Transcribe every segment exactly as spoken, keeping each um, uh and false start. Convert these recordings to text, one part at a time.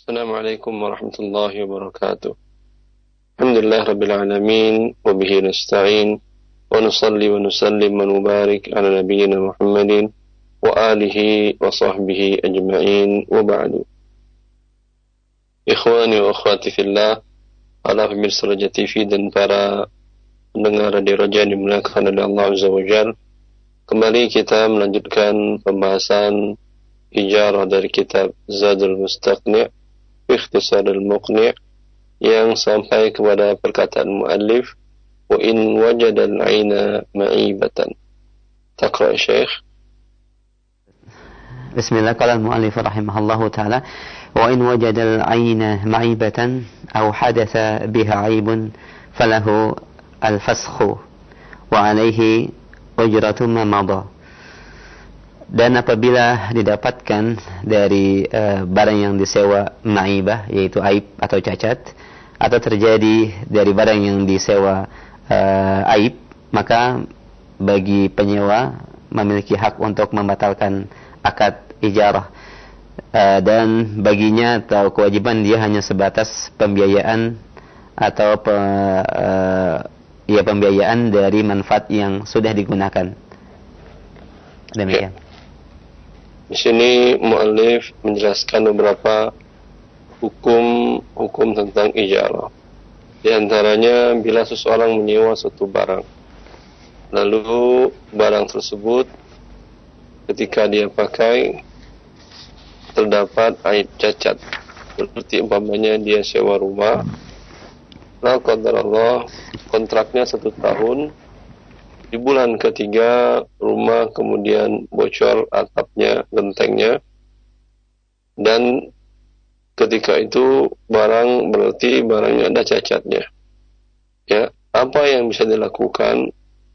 Assalamualaikum warahmatullahi wabarakatuh. Alhamdulillah rabbil alamin wa bihi nasta'in wa nusalli wa nusallim wa nubarik ala nabiyyina Muhammadin wa alihi wa sahbihi ajma'in wa ba'du. Ikhwani wa akhwati fillah, para pemirsa Raja T V dan para pendengar Radio Raja yang dimuliakan oleh Allah Azza wa Jalla, kembali kita melanjutkan pembahasan ijarah dari kitab Zadul Mustaqni' Ikhtisar al-Muqni' yang sampai kepada perkataan muallif wa in wajada al-'aina ma'ibatan. Taqra Syekh. Bismillah, qala al-muallif rahimahullahu ta'ala wa in wajada al-'aina ma'ibatan aw hadatha biha 'aibun falahu al-fasakhu wa 'alayhi ujratu ma madha. Dan apabila didapatkan dari uh, barang yang disewa ma'ibah, yaitu aib atau cacat, atau terjadi dari barang yang disewa uh, aib, maka bagi penyewa memiliki hak untuk membatalkan akad ijarah, uh, dan baginya atau kewajiban dia hanya sebatas pembiayaan atau pe, uh, ya pembiayaan dari manfaat yang sudah digunakan. Demikian. Di sini muallif menjelaskan beberapa hukum-hukum tentang ijarah. Di antaranya bila seseorang menyewa suatu barang, lalu barang tersebut ketika dia pakai terdapat aib cacat, seperti umpamanya dia sewa rumah, la qadarallah kontraknya satu tahun. Di bulan ketiga rumah kemudian bocor atapnya, gentengnya, dan ketika itu barang berarti barangnya ada cacatnya. Ya, apa yang bisa dilakukan?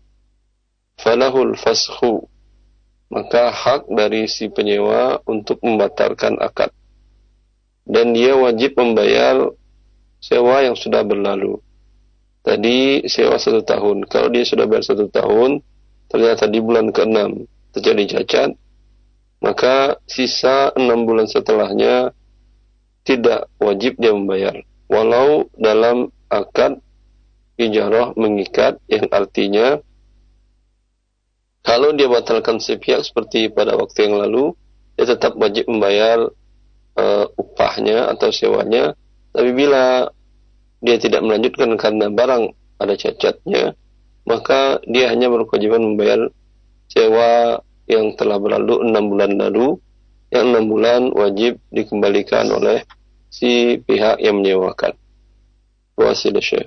Falahul fasakhu, maka hak dari si penyewa untuk membatalkan akad, dan dia wajib membayar sewa yang sudah berlalu. Tadi sewa satu tahun. Kalau dia sudah bayar satu tahun, ternyata di bulan keenam terjadi cacat, maka sisa enam bulan setelahnya tidak wajib dia membayar. Walau dalam akad ijarah mengikat, yang artinya kalau dia batalkan sepihak seperti pada waktu yang lalu, dia tetap wajib membayar uh, upahnya atau sewanya. Tapi bila dia tidak melanjutkan karena barang ada cacatnya, maka dia hanya berkewajiban membayar sewa yang telah berlalu enam bulan lalu, yang enam bulan wajib dikembalikan oleh si pihak yang menyewakan. Wasil Syekh.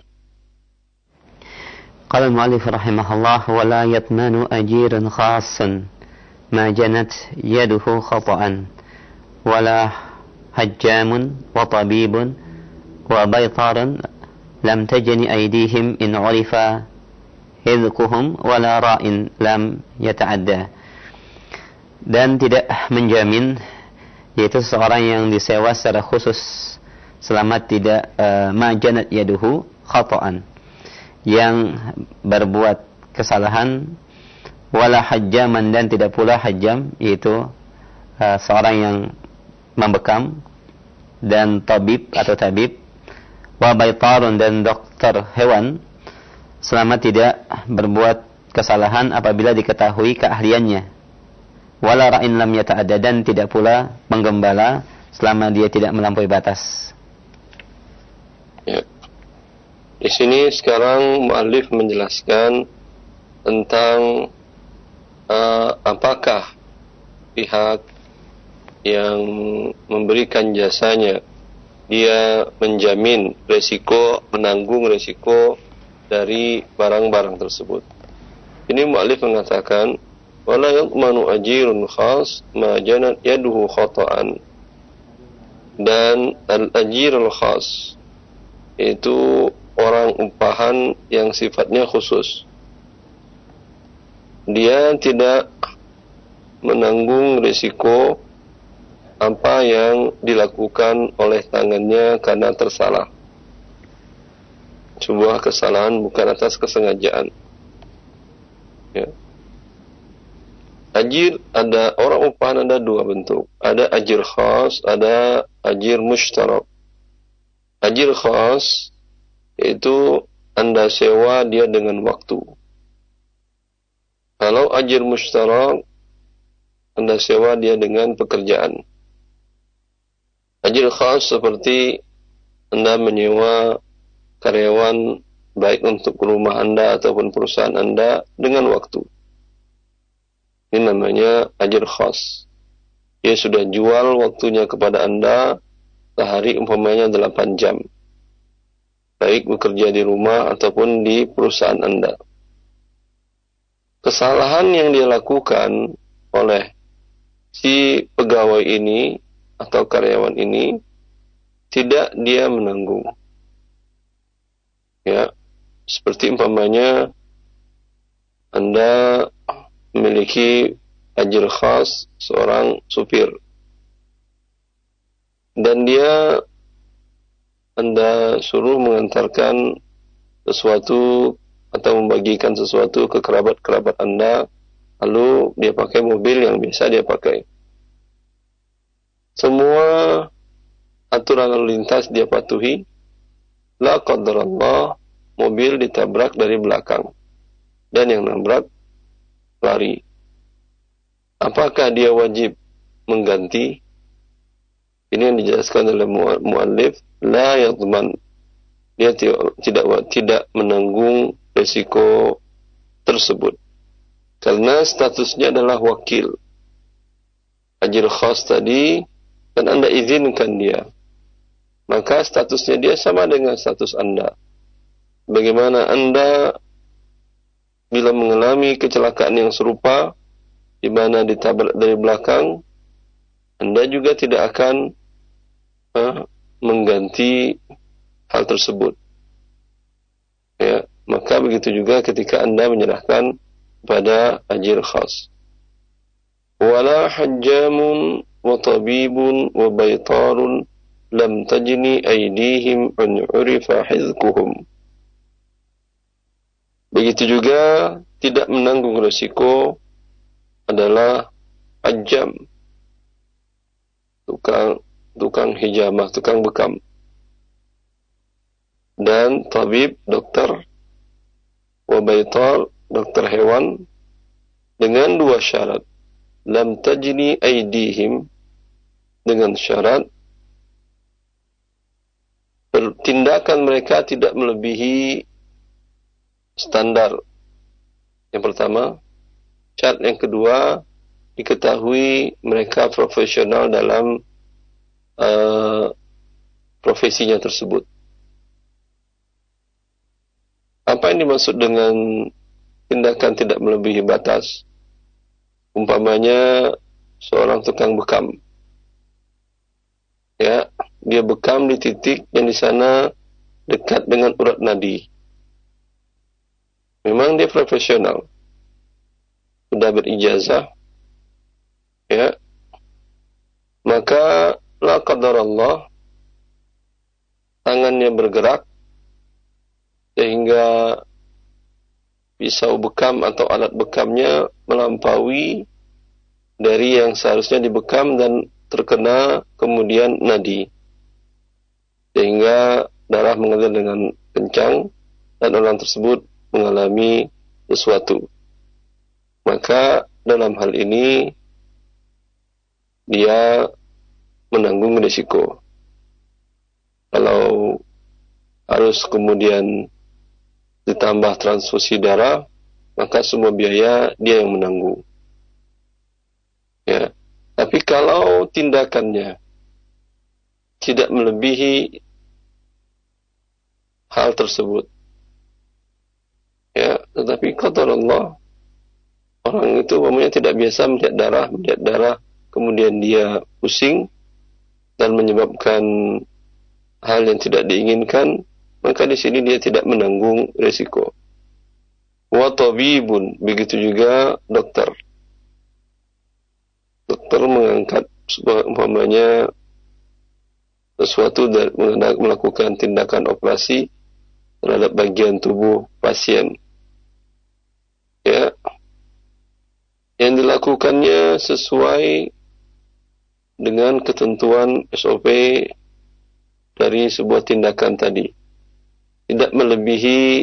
Qala al-mu'allif rahimahullah wa la yatmanu ajiran khassan ma janat yaduhu khata'an wa la hajjamun wa tabibun wa baytaran lam tajni aydihim in urifa hidquhum wa la ra'in lam yata'adda. Dan tidak menjamin, yaitu seseorang yang disewa secara khusus selama tidak uh, majanat yaduhu khata'an, yang berbuat kesalahan, wala hajjaman, dan tidak pula hajjam, yaitu uh, seorang yang membekam, dan tabib atau tabib, wa baitarun, dan dokter hewan, selama tidak berbuat kesalahan apabila diketahui keahliannya. Wala ra'in lam yata'adda, dan tidak pula penggembala selama dia tidak melampaui batas. Ya. Di sini sekarang muallif menjelaskan tentang uh, apakah pihak yang memberikan jasanya dia menjamin resiko, menanggung resiko dari barang-barang tersebut. Ini muallif mengatakan wala yadmanu ajirun khas ma janat yaduhu khata'an, dan al-ajirul khas itu orang upahan yang sifatnya khusus. Dia tidak menanggung risiko apa yang dilakukan oleh tangannya karena tersalah. Sebuah kesalahan bukan atas kesengajaan. Ya. Ajir ada, orang upahan ada dua bentuk. Ada ajir khas, ada ajir mushtarak. Ajir khas yaitu Anda sewa dia dengan waktu. Kalau ajir mushtarak, Anda sewa dia dengan pekerjaan. Ajir khas seperti Anda menyewa karyawan baik untuk rumah Anda ataupun perusahaan Anda dengan waktu. Ini namanya ajir khas. Dia sudah jual waktunya kepada Anda sehari umpamanya delapan jam. Baik bekerja di rumah ataupun di perusahaan Anda. Kesalahan yang dia lakukan oleh si pegawai ini atau karyawan ini tidak dia menanggung. Ya, seperti umpamanya Anda memiliki ajir khas seorang supir dan dia Anda suruh mengantarkan sesuatu atau membagikan sesuatu ke kerabat-kerabat Anda, lalu dia pakai mobil yang biasa dia pakai. Semua aturan lalu lintas dia patuhi, la qadarallah, mobil ditabrak dari belakang dan yang nabrak lari. Apakah dia wajib mengganti? Ini yang dijelaskan oleh muallif, la yadman. Dia tidak tidak menanggung risiko tersebut. Karena statusnya adalah wakil. Ajir khas tadi dan Anda izinkan dia. Maka statusnya dia sama dengan status Anda. Bagaimana Anda bila mengalami kecelakaan yang serupa, di mana ditabrak dari belakang, Anda juga tidak akan uh, mengganti hal tersebut. Ya, maka begitu juga ketika Anda menyerahkan pada ajir khas. Wala hajjamun wa tabibun wa baytarun lam tajni aydihim an urifa hizquhum. Begitu juga tidak menanggung risiko adalah ajam, tukang tukang hijamah, tukang bekam, dan tabib, dokter, wabaitar, dokter hewan, dengan dua syarat. Lam tajni aydihim, dengan syarat tindakan mereka tidak melebihi standar. Yang pertama. Syarat yang kedua, diketahui mereka profesional dalam uh, profesinya tersebut. Apa yang dimaksud dengan tindakan tidak melebihi batas? Umpamanya seorang tukang bekam. Ya, dia bekam di titik yang di sana dekat dengan urat nadi. Memang dia profesional. Sudah berijazah, ya, maka la qadarallah, tangannya bergerak sehingga pisau bekam atau alat bekamnya melampaui dari yang seharusnya dibekam dan terkena kemudian nadi, sehingga darah mengalir dengan kencang dan orang tersebut mengalami sesuatu. Maka dalam hal ini dia menanggung risiko. Kalau harus kemudian ditambah transfusi darah, maka semua biaya dia yang menanggung. Ya. Tapi kalau tindakannya tidak melebihi hal tersebut, ya, tetapi qadar Allah, orang itu umumnya tidak biasa melihat darah, melihat darah, kemudian dia pusing dan menyebabkan hal yang tidak diinginkan, maka di sini dia tidak menanggung risiko. Wa tabibun, begitu juga dokter. Dokter mengangkat umpamanya sesuatu dan melakukan tindakan operasi terhadap bagian tubuh pasien. Ya. yang dilakukannya sesuai dengan ketentuan S O P dari sebuah tindakan tadi, tidak melebihi,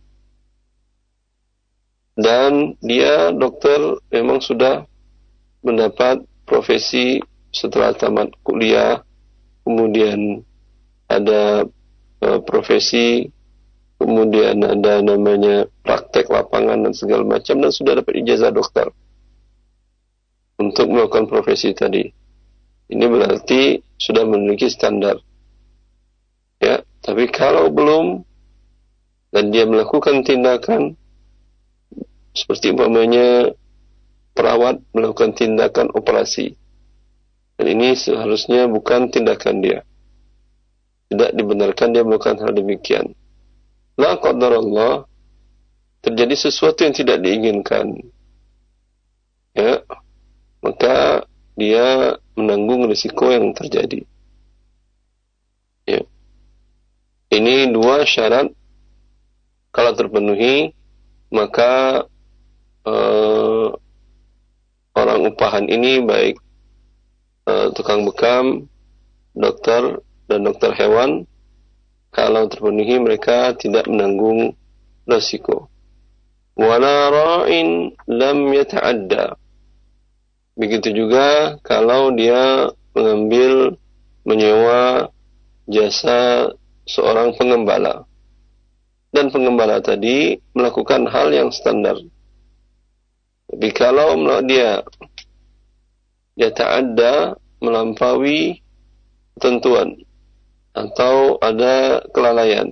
dan dia dokter memang sudah mendapat profesi setelah tamat kuliah, kemudian ada uh, profesi, kemudian ada namanya praktek lapangan dan segala macam, dan sudah dapat ijazah dokter untuk melakukan profesi tadi. Ini berarti sudah memiliki standar. Ya, tapi kalau belum dan dia melakukan tindakan seperti umpamanya perawat melakukan tindakan operasi, dan ini seharusnya bukan tindakan dia, tidak dibenarkan dia melakukan hal demikian. La qadarallah, terjadi sesuatu yang tidak diinginkan, ya, maka dia menanggung risiko yang terjadi. Ya. Ini dua syarat, kalau terpenuhi maka uh, orang upahan ini, baik uh, tukang bekam, dokter, dan dokter hewan, kalau terpenuhi mereka tidak menanggung risiko. Wala ra'in lam yata'adda. Begitu juga kalau dia mengambil, menyewa jasa seorang pengembala, dan pengembala tadi melakukan hal yang standar. Tapi kalau dia dia ta'adda, melampaui ketentuan, atau ada kelalaian,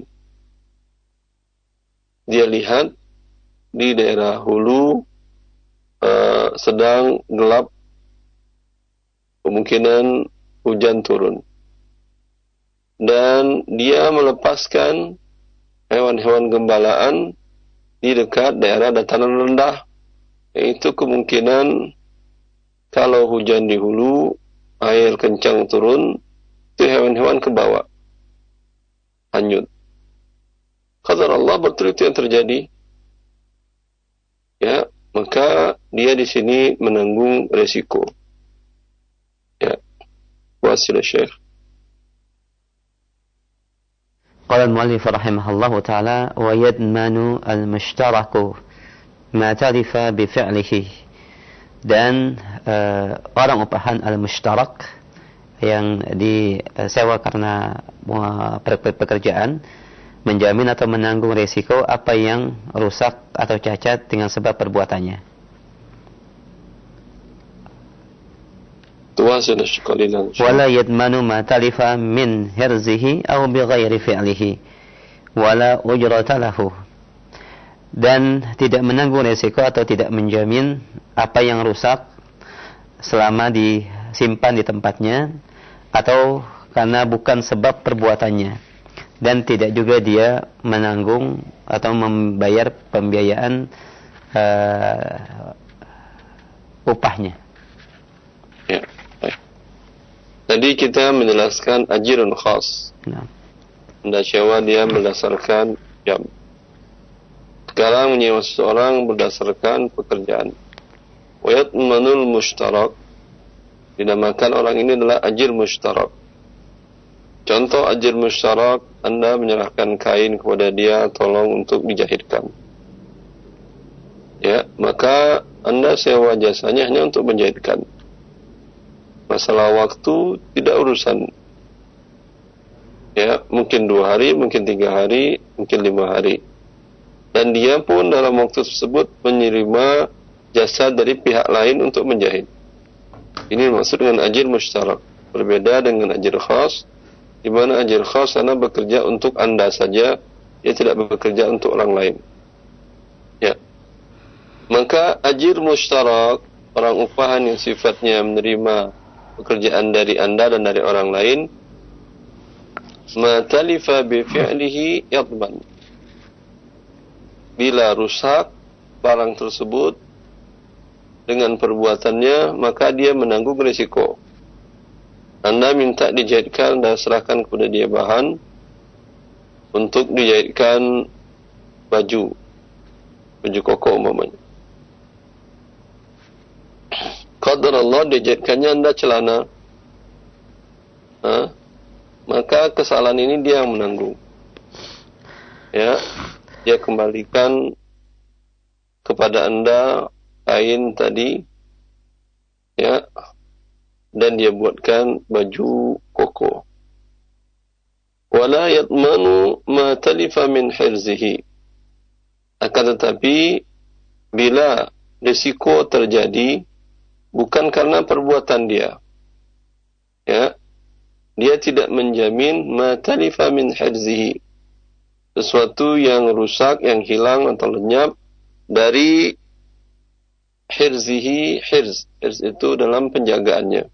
dia lihat di daerah hulu uh, sedang gelap, kemungkinan hujan turun, dan dia melepaskan hewan-hewan gembalaan di dekat daerah dataran rendah, itu kemungkinan kalau hujan di hulu, air kencang turun, itu hewan-hewan ke bawah, hanyut. Qadar Allah, betul itu yang terjadi. Ya, maka dia di sini menanggung resiko. Ya, wasil Syekh. Qala al-muallif rahimahullahu ta'ala wa yadmanu al-mushtaraku ma talifa bi fi'lihi. Dan uh, orang upahan al-mushtarak yang disewa karena pekerjaan menjamin atau menanggung risiko apa yang rusak atau cacat dengan sebab perbuatannya. Wala yadmanu ma talifa min hirzihi aw bighairi fi'lihi wala ujrata lahu. Dan tidak menanggung risiko atau tidak menjamin apa yang rusak selama disimpan di tempatnya atau karena bukan sebab perbuatannya, dan tidak juga dia menanggung atau membayar pembiayaan uh, upahnya. Ya, baik. Tadi kita menjelaskan ajirun khas. Nah. Anda sewa dia berdasarkan jam. Sekarang menyewa seseorang berdasarkan pekerjaan. Wayat manul mushtarak, dinamakan orang ini adalah ajir mushtarak. Contoh ajir mushtarak, Anda menyerahkan kain kepada dia, tolong untuk dijahitkan. Ya, maka Anda sewa jasanya hanya untuk menjahitkan. Masalah waktu tidak urusan. Ya, mungkin dua hari, mungkin tiga hari, mungkin lima hari. Dan dia pun dalam waktu tersebut menerima jasa dari pihak lain untuk menjahit. Ini maksud dengan ajir mushtarak. Berbeda dengan ajir khas, di mana ajir khas Anda bekerja untuk Anda saja, dia tidak bekerja untuk orang lain. Ya. Maka ajir mushtarak, orang upahan yang sifatnya menerima pekerjaan dari Anda dan dari orang lain, ma talifa bi fi'lihi yadman. Bila rusak barang tersebut dengan perbuatannya, maka dia menanggung risiko. Anda minta dijahitkan dan serahkan kepada dia bahan untuk dijahitkan baju, baju koko umpamanya. qadar Allah dijadikannya anda celana, ha? Maka kesalahan ini dia yang menanggung. Ya, dia kembalikan kepada anda kain tadi, ya, dan dia buatkan baju koko. Wala yatmanu ma talifa min hirzihi. Akan tetapi bila risiko terjadi bukan karena perbuatan dia, ya, dia tidak menjamin ma talifa min hirzihi, sesuatu yang rusak, yang hilang atau lenyap dari hirzihi. Hirz, hirz itu dalam penjagaannya.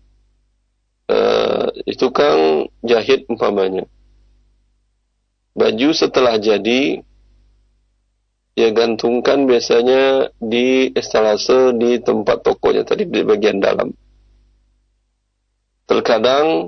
Uh, itu kan jahit umpamanya. Baju setelah jadi dia gantungkan biasanya di estalase di tempat tokonya tadi di bagian dalam. Terkadang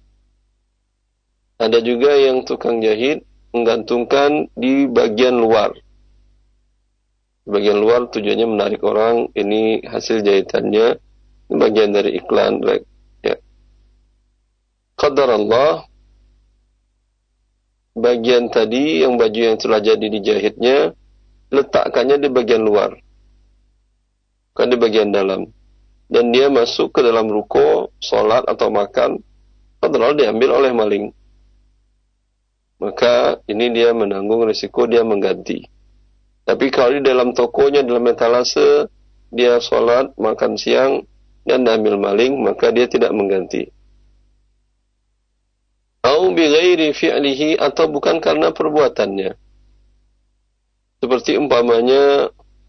ada juga yang tukang jahit menggantungkan di bagian luar. Bagian luar tujuannya menarik orang, ini hasil jahitannya, bagian dari iklan. Ya. Qadar Allah, bagian tadi yang baju yang telah jadi dijahitnya, letakkannya di bagian luar, bukan di bagian dalam. Dan dia masuk ke dalam ruko, sholat atau makan, padahal diambil oleh maling. Maka ini dia menanggung risiko, dia mengganti. Tapi kalau di dalam tokonya, dalam etalase, dia sholat, makan siang, dan diambil maling, maka dia tidak mengganti. Au bi ghairi fi'lihi, atau bukan karena perbuatannya. Seperti umpamanya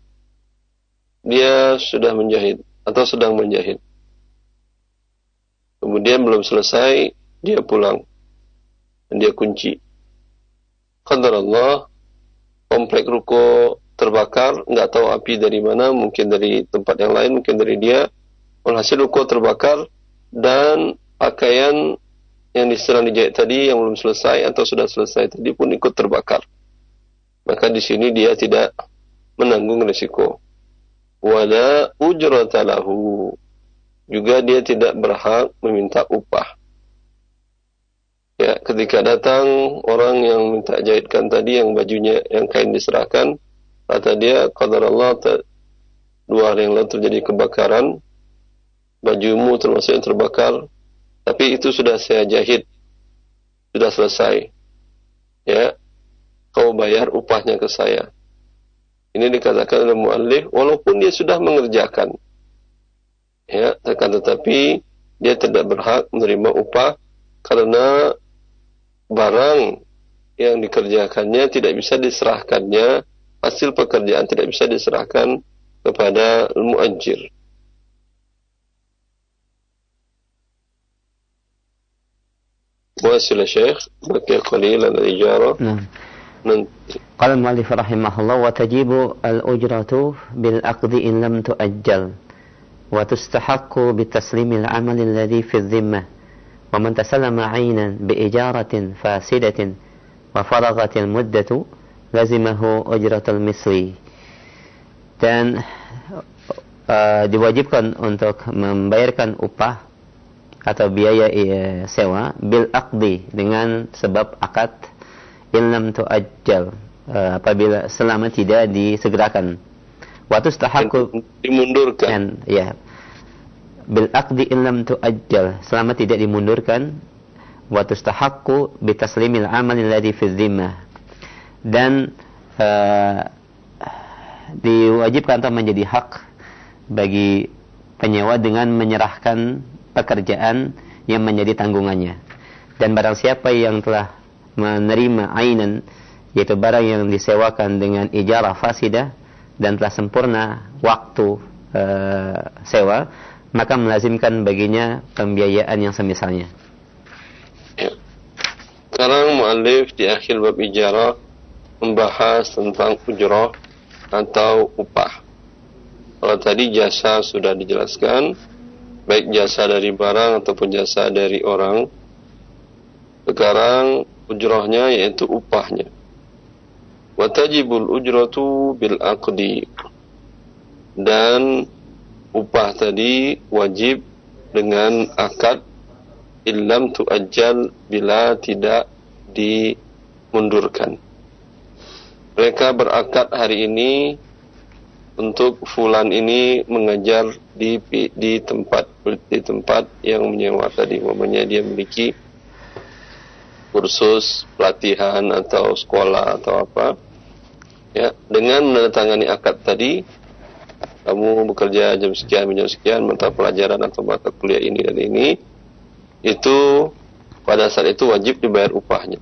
dia sudah menjahit atau sedang menjahit. Kemudian belum selesai, dia pulang. Dan dia kunci. Qadar Allah, komplek ruko terbakar, enggak tahu api dari mana, mungkin dari tempat yang lain, mungkin dari dia. Walhasil ruko terbakar dan pakaian yang sedang dijahit tadi yang belum selesai atau sudah selesai tadi pun ikut terbakar. Maka di sini dia tidak menanggung risiko. Wala ujrata lahu, juga dia tidak berhak meminta upah. Ya, ketika datang orang yang minta jahitkan tadi, yang bajunya, yang kain diserahkan, kata dia, qadar Allah, dua hari yang lalu terjadi kebakaran, bajumu termasuk yang terbakar, tapi itu sudah saya jahit, sudah selesai. Ya, kau bayar upahnya ke saya. Ini dikatakan oleh muallif, walaupun dia sudah mengerjakan, ya, akan tetapi dia tidak berhak menerima upah karena barang yang dikerjakannya tidak bisa diserahkannya, hasil pekerjaan tidak bisa diserahkan kepada muajir. واصل الشيخ بقي قليلا الإجارة. نعم. قال المؤلف رحمه الله: وتجب الأجرة بالعقد إن لم تؤجل وتستحق بتسليم العمل الذي في الذمة ومن تسلم عينا بإجارة فاسدة وفرغت المدة لزمه أجرة المثل. Dan uh, diwajibkan untuk membayarkan upah atau biaya iya, sewa bil aqdi, dengan sebab akad, in lam tuajjal, uh, apabila selama tidak disegerakan, wa tustahaqqu, dimundurkan, dan ya bil aqdi in lam tuajjal, selama tidak dimundurkan, wa tustahaqqu bi taslimil amal alladhi fi dhimmah, dan uh, diwajibkan atau menjadi hak bagi penyewa dengan menyerahkan pekerjaan yang menjadi tanggungannya. Dan barang siapa yang telah menerima ainan, yaitu barang yang disewakan dengan ijarah fasidah dan telah sempurna waktu e, sewa, maka melazimkan baginya pembiayaan yang semisalnya. Ya. Sekarang muallif di akhir bab ijarah membahas tentang ujrah atau upah. Kalau tadi jasa sudah dijelaskan, baik jasa dari barang ataupun jasa dari orang. Sekarang ujrahnya yaitu upahnya. Wa tajibul ujratu bil aqdi, dan upah tadi wajib dengan akad illam tuajjal, bila tidak dimundurkan. Mereka berakad hari ini untuk fulan ini mengajar di di tempat di tempat yang menyewa tadi, umpamanya dia memiliki kursus pelatihan atau sekolah atau apa, ya, dengan menandatangani akad tadi, kamu bekerja jam sekian jam sekian mata pelajaran atau mata kuliah ini dan ini, itu pada saat itu wajib dibayar upahnya.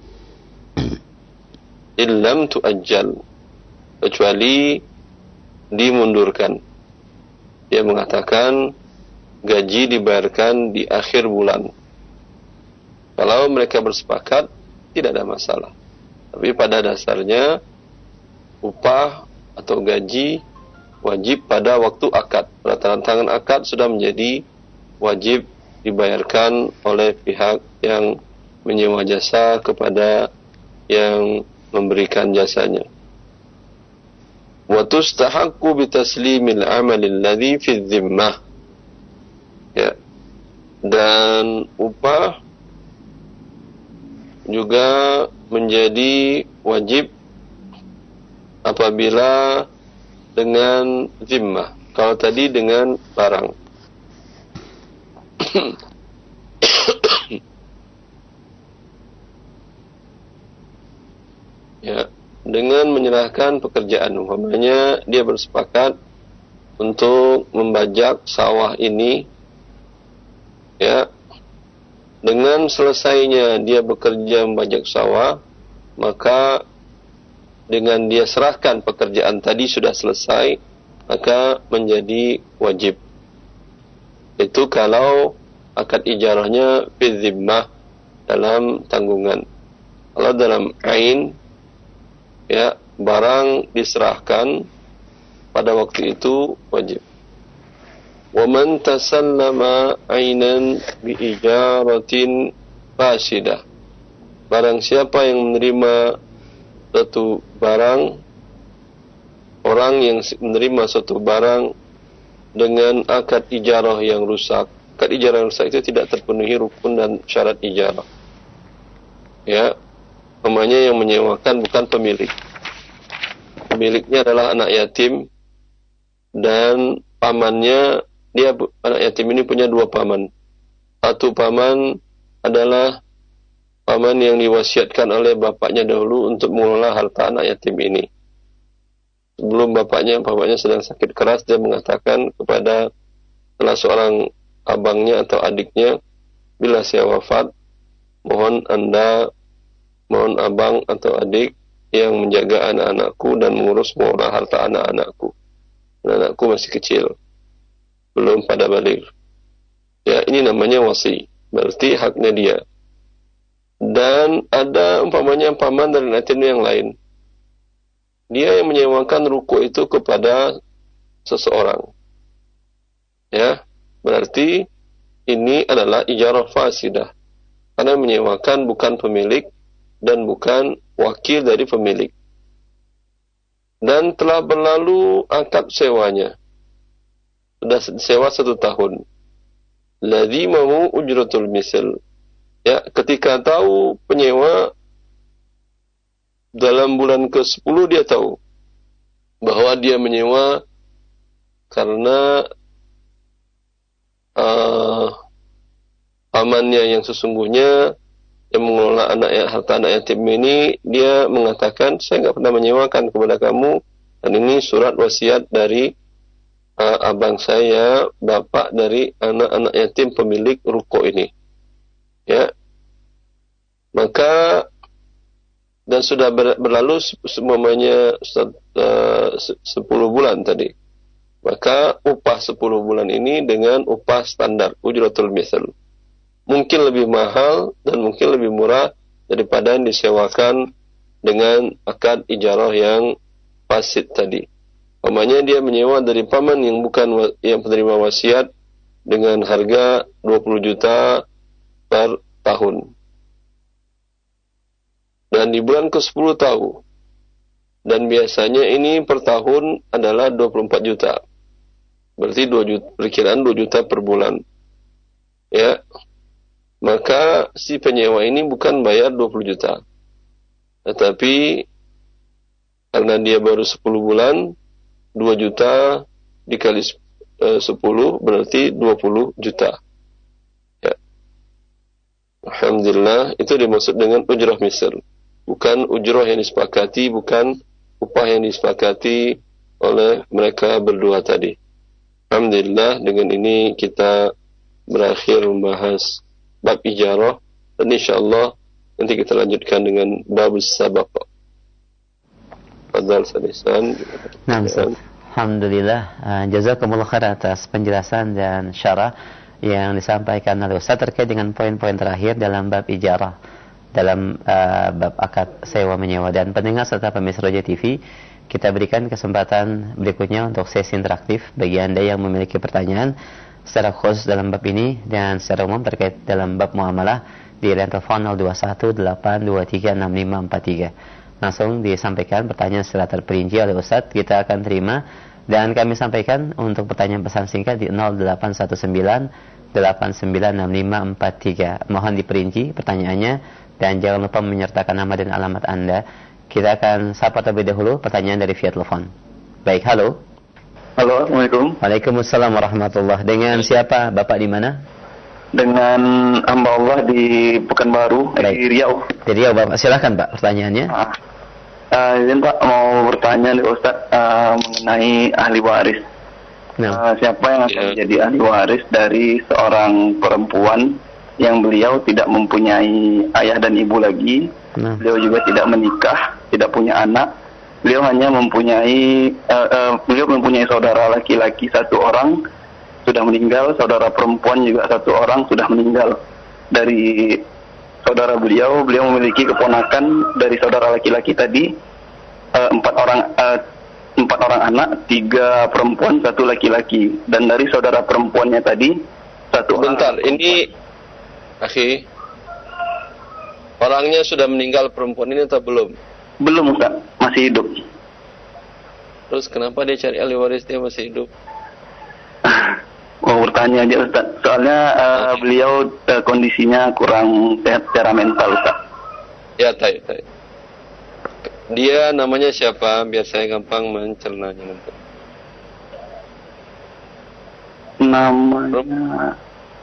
Illam tuajjal, kecuali dimundurkan. Dia mengatakan gaji dibayarkan di akhir bulan. Kalau mereka bersepakat, tidak ada masalah. Tapi pada dasarnya upah atau gaji wajib pada waktu akad. Pada tanda tangan akad sudah menjadi wajib dibayarkan oleh pihak yang menyewa jasa kepada yang memberikan jasanya. Wa tustahaqqu bi taslimil amali alladhi fi dhimmah. Ya. Dan upah juga menjadi wajib apabila dengan zimmah. Kalau tadi dengan barang. Ya, dengan menyerahkan pekerjaan, umpamanya dia bersepakat untuk membajak sawah ini, ya, dengan selesainya dia bekerja membajak sawah, maka dengan dia serahkan pekerjaan tadi sudah selesai, maka menjadi wajib. Itu kalau akad ijarahnya fi zimmah, dalam tanggungan. Kalau dalam ain, ya, barang diserahkan pada waktu itu wajib. Wa man tasallama ainan bi ijaratin fasidah. Barang siapa yang menerima suatu barang, orang yang menerima suatu barang dengan akad ijarah yang rusak. Akad ijarah yang rusak itu tidak terpenuhi rukun dan syarat ijarah. Ya, namanya yang menyewakan bukan pemilik. Pemiliknya adalah anak yatim dan pamannya, dia anak yatim ini punya dua paman. Satu paman adalah paman yang diwasiatkan oleh bapaknya dahulu untuk mengelola harta anak yatim ini. Sebelum bapaknya, bapaknya sedang sakit keras, dia mengatakan kepada salah seorang abangnya atau adiknya, bila saya wafat, mohon anda, mohon abang atau adik yang menjaga anak-anakku dan mengurus mengelola harta anak-anakku. Anak-anakku masih kecil, belum pada baligh. Ya, ini namanya wasi, berarti haknya dia. Dan ada umpamanya paman dari yatim yang lain. Dia yang menyewakan ruko itu kepada seseorang. Ya, berarti ini adalah ijarah fasidah. Karena menyewakan bukan pemilik dan bukan wakil dari pemilik. Dan telah berlalu akad sewanya. Sudah sewa satu tahun. Lazimahu ujratul misl. Ya, ketika tahu penyewa dalam bulan ke sepuluh dia tahu bahwa dia menyewa karena uh, pamannya yang sesungguhnya yang mengelola anak harta anak yatim ini, dia mengatakan, saya enggak pernah menyewakan kepada kamu, dan ini surat wasiat dari uh, abang saya, bapak dari anak-anak yatim pemilik ruko ini. Ya, maka dan sudah ber, berlalu semuanya uh, sepuluh bulan tadi, maka upah sepuluh bulan ini dengan upah standar ujratul misl, mungkin lebih mahal dan mungkin lebih murah daripada yang disewakan dengan akad ijarah yang fasid tadi. Umpamanya dia menyewa dari paman yang bukan yang penerima wasiat dengan harga dua puluh juta per tahun. Dan di bulan ke sepuluh tahu. Dan biasanya ini per tahun adalah dua puluh empat juta. Berarti dua juta, perkiraan dua juta per bulan. Ya. Maka si penyewa ini bukan bayar dua puluh juta. Tetapi karena dia baru sepuluh bulan, dua juta dikali sepuluh berarti dua puluh juta. Ya. Alhamdulillah, itu dimaksud dengan ujrah misal. Bukan ujrah yang disepakati, bukan upah yang disepakati oleh mereka berdua tadi. Alhamdulillah, dengan ini kita berakhir membahas bab ijarah, dan insyaAllah nanti kita lanjutkan dengan bab sabaq. Fadhal Sadisan. Nah, alhamdulillah, uh, jazakumullah khair atas penjelasan dan syarah yang disampaikan oleh Ustaz terkait dengan poin-poin terakhir dalam bab ijarah, dalam uh, bab akad sewa menyewa. Dan pendengar serta pemirsa Roja T V, kita berikan kesempatan berikutnya untuk sesi interaktif bagi Anda yang memiliki pertanyaan secara khusus dalam bab ini dan secara umum terkait dalam bab muamalah di line telepon nol dua satu delapan dua tiga enam lima empat tiga. Langsung disampaikan pertanyaan secara terperinci oleh Ustadz, kita akan terima dan kami sampaikan untuk pertanyaan pesan singkat di nol delapan satu sembilan delapan sembilan enam lima empat tiga. Mohon diperinci pertanyaannya dan jangan lupa menyertakan nama dan alamat Anda. Kita akan sapa terlebih dahulu pertanyaan dari via telepon. Baik, halo. Halo, Assalamualaikum. Waalaikumsalam warahmatullahi. Dengan siapa? Bapak di mana? Dengan hamba Allah di Pekanbaru, eh, di Riau. Di Riau, Bapak. Silakan, Pak, pertanyaannya. Ah. Uh, izin Pak, mau bertanya nih Ustaz uh, mengenai ahli waris. Nah. Uh, siapa yang akan yeah. jadi ahli waris dari seorang perempuan yang beliau tidak mempunyai ayah dan ibu lagi, nah. beliau juga tidak menikah, tidak punya anak. Beliau hanya mempunyai uh, uh, beliau mempunyai saudara laki-laki satu orang sudah meninggal, saudara perempuan juga satu orang sudah meninggal. Dari saudara beliau, beliau memiliki keponakan dari saudara laki-laki tadi uh, empat orang uh, empat orang anak, tiga perempuan, satu laki-laki. Dan dari saudara perempuannya tadi satu Bentar, orang. ini akhi, orangnya sudah meninggal perempuan ini atau belum? Belum, Ustaz, masih hidup. Terus kenapa dia cari ahli waris dia masih hidup? Mau bertanya aja Ustaz. Soalnya uh, okay. beliau uh, kondisinya kurang sehat secara mental, Ustaz. Ya, taib, taib. Dia namanya siapa? Biar saya gampang mencernanya nanti. Namanya...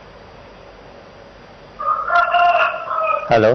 Halo?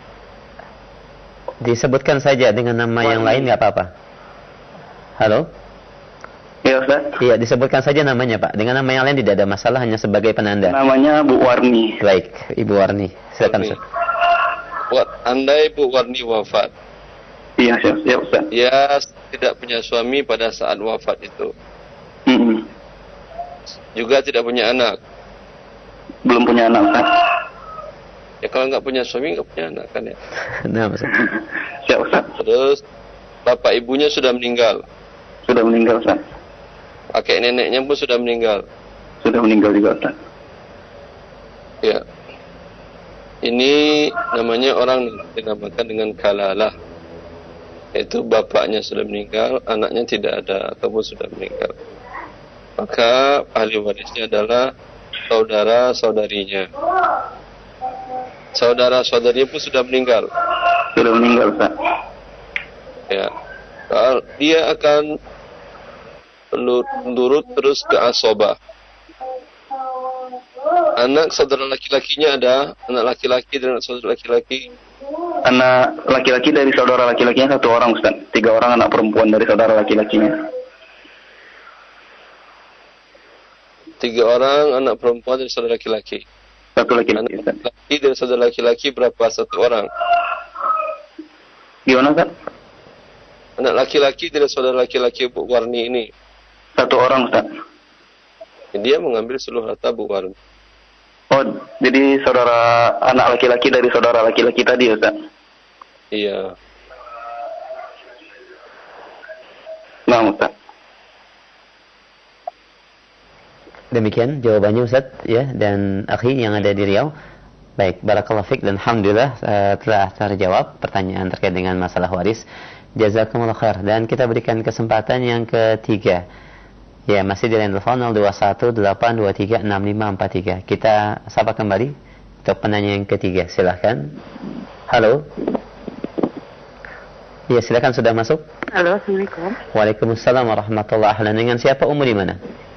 Disebutkan saja dengan nama yang lain nggak apa-apa. Halo? Iya, Ustaz. Iya, disebutkan saja namanya, Pak. Dengan nama yang lain tidak ada masalah, hanya sebagai penanda. Namanya Bu Warni. Baik, Ibu Warni. Silakan, Ustaz. Buat andai Bu Warni wafat. Iya, siap, siap, Ustaz. Dia tidak punya suami pada saat wafat itu. Mm-hmm. Juga tidak punya anak. Belum punya anak, Ustaz. Ya kalau nggak punya suami nggak punya anak kan ya. Nah, Ustaz. Siap, Ustaz. Terus bapak ibunya sudah meninggal. Sudah meninggal, Ustaz. Kakek neneknya pun sudah meninggal. Sudah meninggal juga, Ustaz. Ya. Ini namanya orang dinamakan dengan kalalah. Yaitu bapaknya sudah meninggal, anaknya tidak ada ataupun sudah meninggal. Maka ahli warisnya adalah saudara-saudarinya. Saudara-saudarinya pun sudah meninggal. Sudah meninggal, Ustaz. Ya. Dia akan menurut terus ke asobah. Anak saudara laki-lakinya ada, anak laki-laki dan anak saudara laki-laki. Anak laki-laki dari saudara laki-lakinya satu orang, Ustaz. Tiga orang anak perempuan dari saudara laki-lakinya. Tiga orang anak perempuan dari saudara laki-laki. Satu laki-laki, Ustaz. Anak laki dari saudara laki-laki berapa? Satu orang. Gimana, Ustaz? Anak laki-laki dari saudara laki-laki Bu Warni ini. Satu orang, Ustaz. Dia mengambil seluruh harta Bu Warni. Oh, jadi saudara anak laki-laki dari saudara laki-laki tadi, Ustaz? Iya. Nah, Ustaz. Demikian jawabannya, Ustaz, ya, dan akhi yang ada di Riau. Baik, barakallahu fiik, dan alhamdulillah uh, telah terjawab pertanyaan terkait dengan masalah waris. Jazakumullah khair. Dan kita berikan kesempatan yang ketiga, Ya, masih di line telepon nol dua satu delapan dua tiga enam lima empat tiga. Kita sapa kembali untuk penanya yang ketiga. Silahkan. Halo. Ya, silakan, sudah masuk. Halo, Assalamualaikum. Waalaikumsalam warahmatullahi wabarakatuh. Dengan siapa, Umu di mana?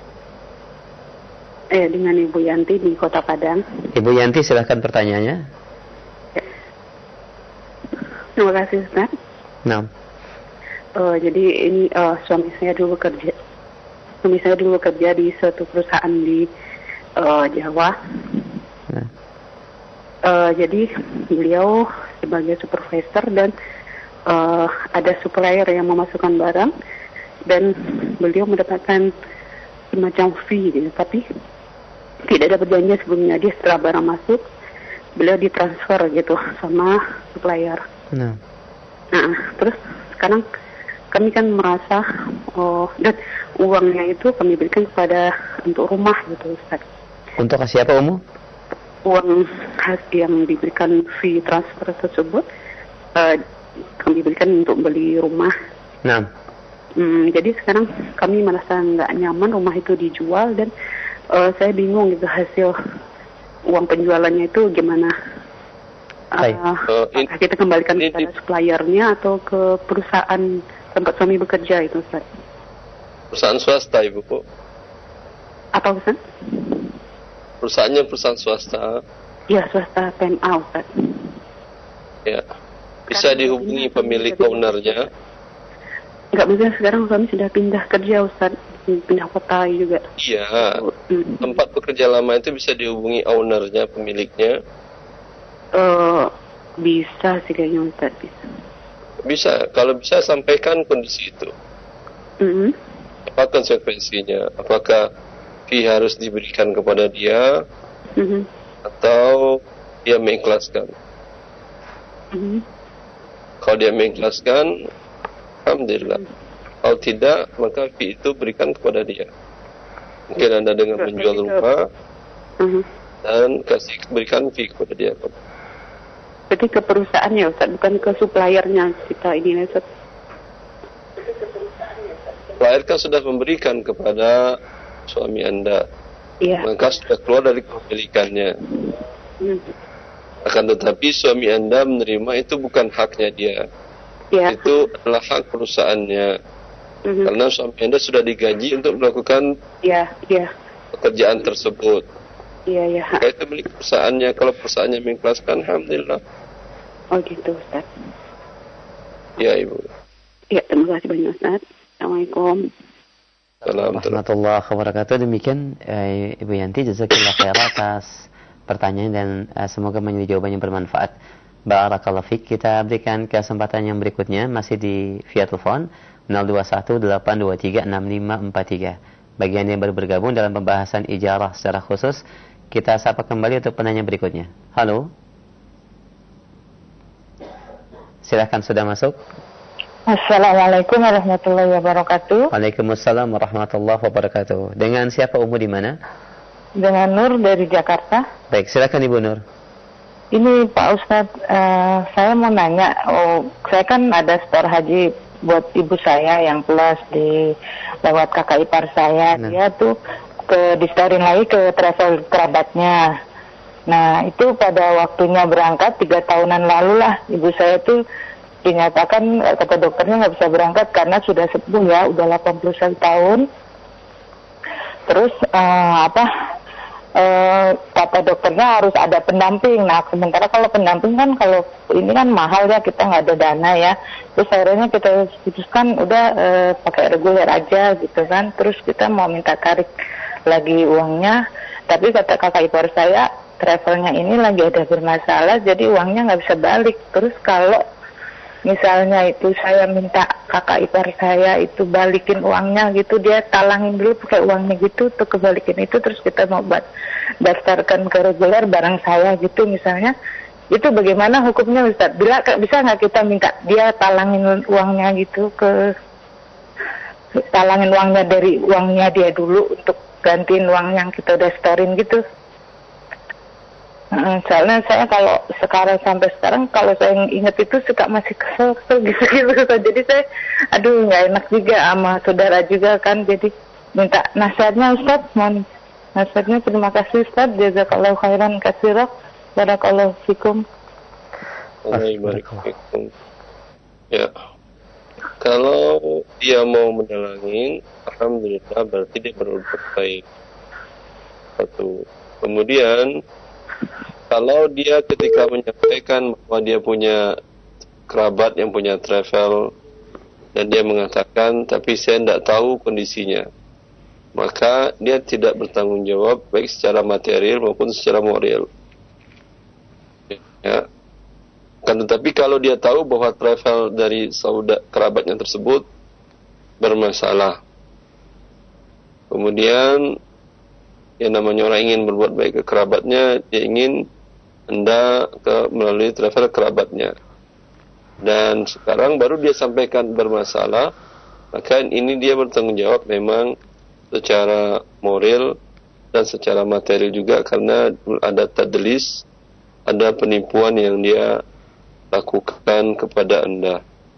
Eh, dengan Ibu Yanti di Kota Padang. Ibu Yanti, silakan pertanyaannya. Ya. Terima kasih, Ustaz. Nah. Uh, jadi ini uh, suami saya dulu kerja. Suami saya dulu kerja di suatu perusahaan di uh, Jawa. Nah. Uh, jadi beliau sebagai supervisor dan Uh, ada supplier yang memasukkan barang dan beliau mendapatkan semacam fee gitu, tapi tidak ada perjanjian sebelumnya. Dia setelah barang masuk beliau ditransfer gitu sama supplier. Nah, nah terus sekarang kami kan merasa oh, dan uangnya itu kami berikan kepada untuk rumah gitu, Ustaz. Untuk siapa, Umu? Uang yang diberikan fee transfer tersebut uh, kami berikan untuk beli rumah. Nah. Hmm, jadi sekarang kami merasa nggak nyaman rumah itu dijual dan uh, saya bingung gitu hasil uang penjualannya itu gimana. Uh, uh, apakah kita kembalikan ini, kepada suppliernya atau ke perusahaan tempat suami bekerja itu, Ustaz? Perusahaan swasta, Ibu. Apa, Ustaz? Perusahaannya perusahaan swasta. Ya, swasta P M A, Ustaz. Ya. Bisa dihubungi pemilik ownernya. Enggak, maksudnya sekarang kami sudah pindah kerja, Ustaz. Pindah kota juga. Iya. Mm-hmm. Tempat bekerja lama itu bisa dihubungi ownernya, pemiliknya. Uh, bisa sih kayaknya, Ustaz. Bisa. Bisa. Kalau bisa sampaikan kondisi itu. Mm-hmm. Apa konsekuensinya? Apakah fee harus diberikan kepada dia? Mm-hmm. Atau dia mengikhlaskan? Mm-hmm. Kalau dia mengikhlaskan, alhamdulillah. Kalau tidak, maka fee itu berikan kepada dia. Mungkin Anda dengan menjual rumah uh-huh. dan kasih berikan fee kepada dia. Berarti ke perusahaannya, Ustaz, bukan ke suppliernya kita ini, Ustaz. Supplier kan sudah memberikan kepada suami Anda. Iya. Maka sudah keluar dari kepemilikannya. Hmm. Akan tetapi suami Anda menerima itu bukan haknya dia. Ya. Itu adalah hak perusahaannya. Mm-hmm. Karena suami Anda sudah digaji untuk melakukan ya, ya. pekerjaan tersebut. Iya, ya. Maka itu milik perusahaannya. Kalau perusahaannya mengikhlaskan, alhamdulillah. Oh gitu, Ustaz. Ya, Ibu. Ya, terima kasih banyak, Ustaz. Assalamualaikum. Assalamualaikum warahmatullahi wabarakatuh. Demikian eh, Ibu Yanti, jazakallah khair atas pertanyaan dan uh, semoga menjadi jawaban yang bermanfaat. Barakallahu fiik. Kita berikan kesempatan yang berikutnya masih di via telepon nol dua satu delapan dua tiga enam lima empat tiga. Bagi Anda yang baru bergabung dalam pembahasan ijarah secara khusus, kita sapa kembali untuk penanya berikutnya. Halo. Silakan, sudah masuk. Assalamualaikum warahmatullahi wabarakatuh. Waalaikumsalam warahmatullahi wabarakatuh. Dengan siapa, Umu di mana? Dengan Nur dari Jakarta. Baik, silakan Ibu Nur. Ini Pak Ustadz, uh, saya mau nanya, oh, saya kan ada store haji buat ibu saya yang plus di lewat kakak ipar saya. Nah. Dia tuh ke distorin lagi ke travel kerabatnya. Nah, itu pada waktunya berangkat tiga tahunan lalu lah, ibu saya tuh dinyatakan kata dokternya nggak bisa berangkat karena sudah sepuh ya, udah delapan puluh satu tahun. Terus uh, apa? Uh, kata dokternya harus ada pendamping. Nah, sementara kalau pendamping kan kalau ini kan mahal ya, kita nggak ada dana ya. Terus akhirnya kita putuskan udah uh, pakai reguler aja gitu kan. Terus kita mau minta tarik lagi uangnya, tapi kata kakak ipar saya travelnya ini lagi ada bermasalah, jadi uangnya nggak bisa balik. Terus kalau misalnya itu saya minta kakak ipar saya itu balikin uangnya gitu, dia talangin dulu pakai uangnya gitu untuk kebalikin itu, terus kita mau buat daftarkan ke reguler barang saya gitu misalnya, itu bagaimana hukumnya Ustaz? Bila bisa nggak kita minta dia talangin uangnya gitu, ke talangin uangnya dari uangnya dia dulu untuk gantiin uang yang kita udah storin gitu. Hmm, soalnya saya kalau sekarang sampai sekarang kalau saya ingat itu suka masih kesel-kesel gitu-gitu. Jadi saya aduh nggak enak juga sama saudara juga kan. Jadi minta nasihatnya Ustaz. Mohon nasihatnya. Terima kasih Ustaz. Jazakallahu khairan katsiran. Barakallahu fikum. Waalaikumsalam. Ya. Kalau dia mau mendalangi, alhamdulillah berarti dia berbuat baik. Satu. Kemudian kalau dia ketika menyampaikan bahwa dia punya kerabat yang punya travel dan dia mengatakan tapi saya tidak tahu kondisinya, maka dia tidak bertanggung jawab baik secara material maupun secara moral. Ya. Kan tetapi kalau dia tahu bahwa travel dari saudara kerabatnya tersebut bermasalah, kemudian yang namanya orang ingin berbuat baik ke kerabatnya, dia ingin anda ke melalui travel kerabatnya, dan sekarang baru dia sampaikan bermasalah, maka ini dia bertanggung jawab memang secara moral dan secara material juga, karena ada tadlis, ada penipuan yang dia lakukan kepada anda.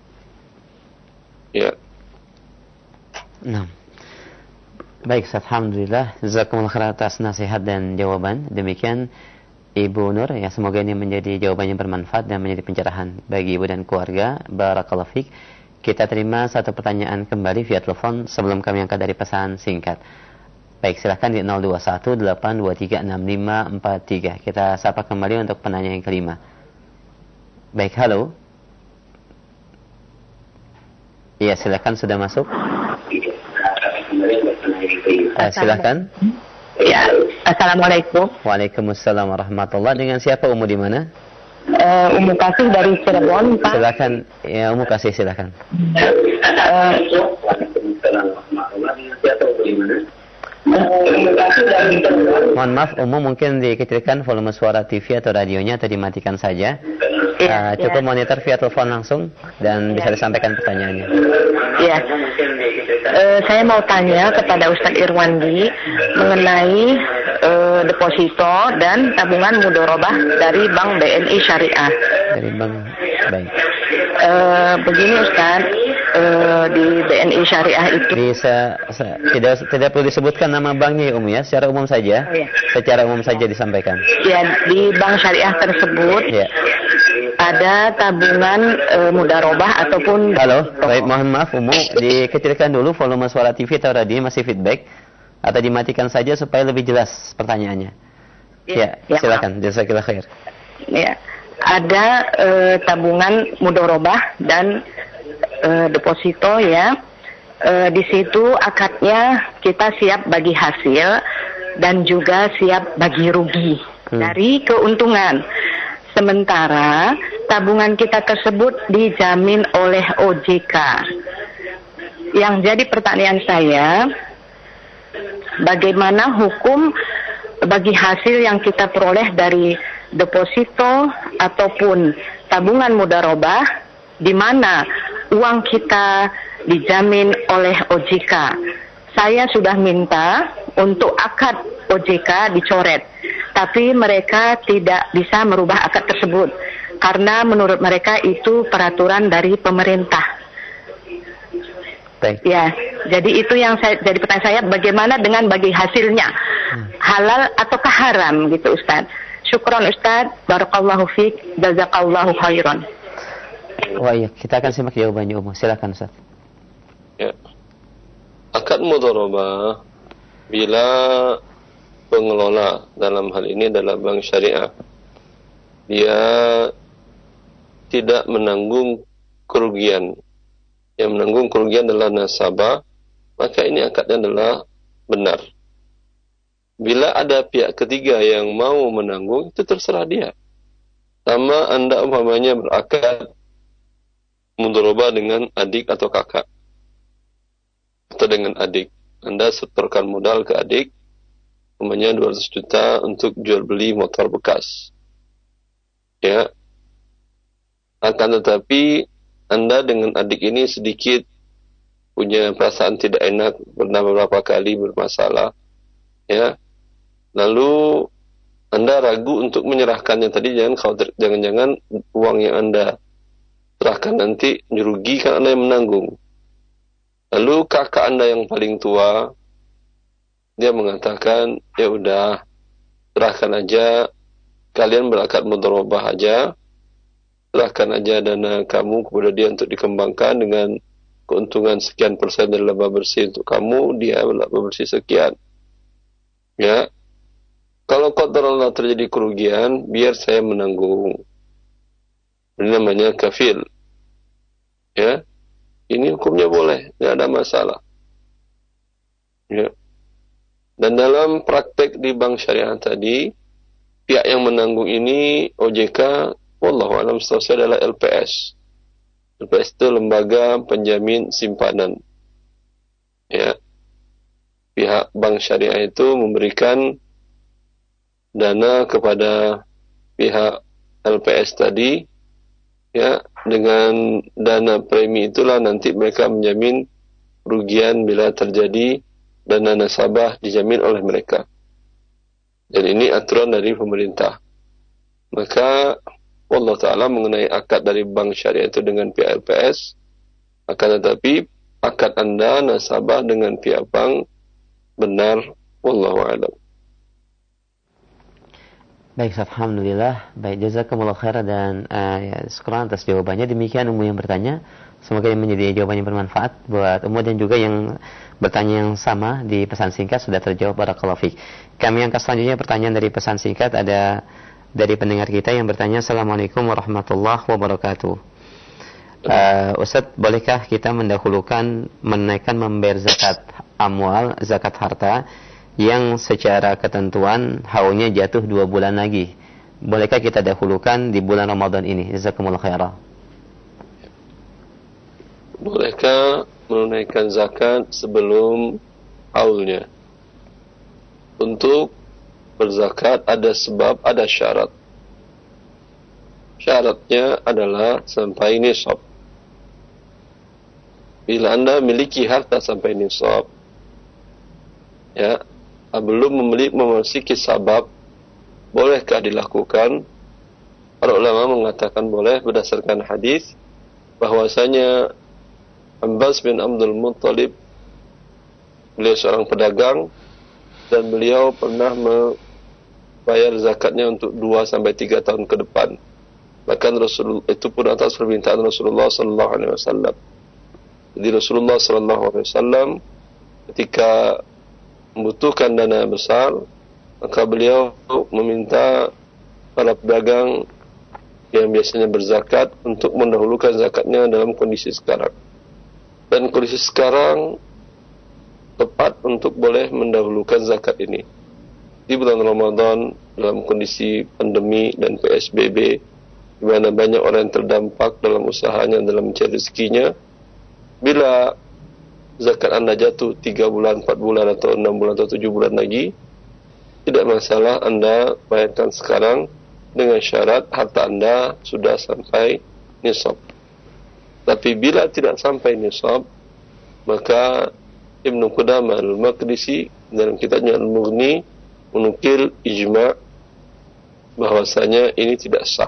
Ya. Nah. Baik, alhamdulillah. Jazakumullah khairan atas nasihat dan jawaban. Demikian Ibu Nur, ya semoga ini menjadi jawaban yang bermanfaat dan menjadi pencerahan bagi ibu dan keluarga. Barakallahu fiik. Kita terima satu pertanyaan kembali via telepon sebelum kami angkat dari pesan singkat. Baik, silakan di nol dua satu delapan dua tiga enam lima empat tiga. Kita sapa kembali untuk penanya yang kelima. Baik, halo. Iya, silakan, sudah masuk. Uh, silakan. Ya, assalamualaikum. Waalaikumsalam warahmatullah. Dengan siapa Umu di mana? Uh, Umu Kasih dari Cirebon, Pak. Silakan, ya Umu Kasih, silakan. Uh, Mohon maaf, Umu mungkin dikecilkan volume suara T V atau radionya atau dimatikan saja. Uh, cukup ya. Monitor via telepon langsung dan ya. Bisa disampaikan pertanyaannya. Iya. Uh, saya mau tanya kepada Ustadz Irwandi mengenai uh, deposito dan tabungan mudharabah dari Bank B N I Syariah. Dari Bank, baik. Uh, begini Ustadz, uh, di B N I Syariah itu bisa tidak tidak perlu disebutkan nama banknya ya, Um ya, secara umum saja. Oh, ya. Secara umum saja disampaikan. Ya, di bank syariah tersebut ya. Ada tabungan uh, mudharabah ataupun. Halo, baik, mohon maaf Umu, dikecilkan dulu volume suara T V atau radio, masih feedback, atau dimatikan saja supaya lebih jelas pertanyaannya. Ya, ya, ya silakan. Jazakallahu khair. Ya. Ada uh, tabungan mudharabah dan uh, deposito ya. Uh, di situ akadnya kita siap bagi hasil dan juga siap bagi rugi hmm. dari keuntungan. Sementara tabungan kita tersebut dijamin oleh O J K. Yang jadi pertanyaan saya, bagaimana hukum bagi hasil yang kita peroleh dari deposito ataupun tabungan mudharabah di mana uang kita dijamin oleh O J K. Saya sudah minta untuk akad O J K dicoret, tapi mereka tidak bisa merubah akad tersebut karena menurut mereka itu peraturan dari pemerintah. Baik. Ya, jadi itu yang saya, jadi pertanyaan saya, bagaimana dengan bagi hasilnya, hmm. halal ataukah haram gitu Ustaz? Syukron Ustaz, barakallahu fiik, jazakallahu khairan. Wah iya, kita akan simak jawabannya Umar. Silakan Ustaz. Ya. Akad mudharabah bila pengelola dalam hal ini adalah bank syariah, dia tidak menanggung kerugian. Yang menanggung kerugian adalah nasabah, maka ini akadnya adalah benar. Bila ada pihak ketiga yang mau menanggung, itu terserah dia. Sama Anda umpamanya berakad mudharabah dengan adik atau kakak, atau dengan adik. Anda setorkan modal ke adik, umpamanya dua ratus juta untuk jual beli motor bekas. Ya. Akan tetapi Anda dengan adik ini sedikit punya perasaan tidak enak, pernah beberapa kali bermasalah. Ya. Lalu Anda ragu untuk menyerahkannya tadi, jangan khawatir, jangan-jangan uang yang Anda serahkan nanti merugikan Anda yang menanggung. Lalu kakak Anda yang paling tua dia mengatakan, ya udah, serahkan aja, kalian berakad mudharabah aja, serahkan aja dana kamu kepada dia untuk dikembangkan dengan keuntungan sekian persen dari laba bersih untuk kamu, dia laba bersih sekian. Ya, kalau qadarullah terjadi kerugian, biar saya menanggung. Ini namanya kafil. Ya, ini hukumnya boleh, tidak ada masalah. Ya. Dan dalam praktek di bank syariah tadi, pihak yang menanggung ini O J K, wallahu a'lam seterusnya adalah L P S. L P S itu lembaga penjamin simpanan. Ya. Pihak bank syariah itu memberikan dana kepada pihak L P S tadi, ya, dengan dana premi itulah nanti mereka menjamin kerugian bila terjadi dana nasabah dijamin oleh mereka. Dan ini aturan dari pemerintah. Maka Allah Ta'ala mengenai akad dari bank syariah itu dengan pihak L P S, akan tetapi akad anda nasabah dengan pihak bank benar, wallahu a'lam. Baik, alhamdulillah. Baik, jazakumullah khair dan uh, ya, syukur atas jawabannya. Demikian Ummu yang bertanya. Semoga ini menjadi jawaban yang bermanfaat buat Ummu dan juga yang bertanya yang sama di pesan singkat sudah terjawab. Barakallahu fiik. Kami angkat selanjutnya pertanyaan dari pesan singkat, ada dari pendengar kita yang bertanya, Assalamualaikum warahmatullahi wabarakatuh. Uh, Ustaz, bolehkah kita mendahulukan menaikkan membayar zakat amwal, zakat harta yang secara ketentuan haulnya jatuh dua bulan lagi? Bolehkah kita dahulukan di bulan Ramadan ini? Jazakumullah khairan. Bolehkah menunaikan zakat sebelum haulnya? Untuk berzakat ada sebab, ada syarat. Syaratnya adalah sampai nisab. Bila anda memiliki harta sampai nisab, ya, belum memiliki memiliki sabab, bolehkah dilakukan? Para ulama mengatakan boleh berdasarkan hadis bahwasanya Abbas bin Abdul Muttalib, beliau seorang pedagang dan beliau pernah membayar zakatnya untuk dua sampai tiga tahun ke depan. Bahkan Rasul itu pun atas permintaan Rasulullah sallallahu alaihi wasallam. Jadi Rasulullah sallallahu alaihi wasallam ketika membutuhkan dana besar, maka beliau meminta para pedagang yang biasanya berzakat untuk mendahulukan zakatnya dalam kondisi sekarang. Dan kondisi sekarang tepat untuk boleh mendahulukan zakat ini. Di bulan Ramadan dalam kondisi pandemi dan P S B B, di mana banyak orang yang terdampak dalam usahanya, dalam mencari rezekinya, bila zakat anda jatuh tiga bulan, empat bulan, atau enam bulan, atau tujuh bulan lagi, tidak masalah anda bayarkan sekarang dengan syarat harta anda sudah sampai nisab. Tapi bila tidak sampai nisab, maka Ibnu Qudamah al-Maqdisi dalam kitabnya Al-Mughni menukil ijma' bahwasanya ini tidak sah.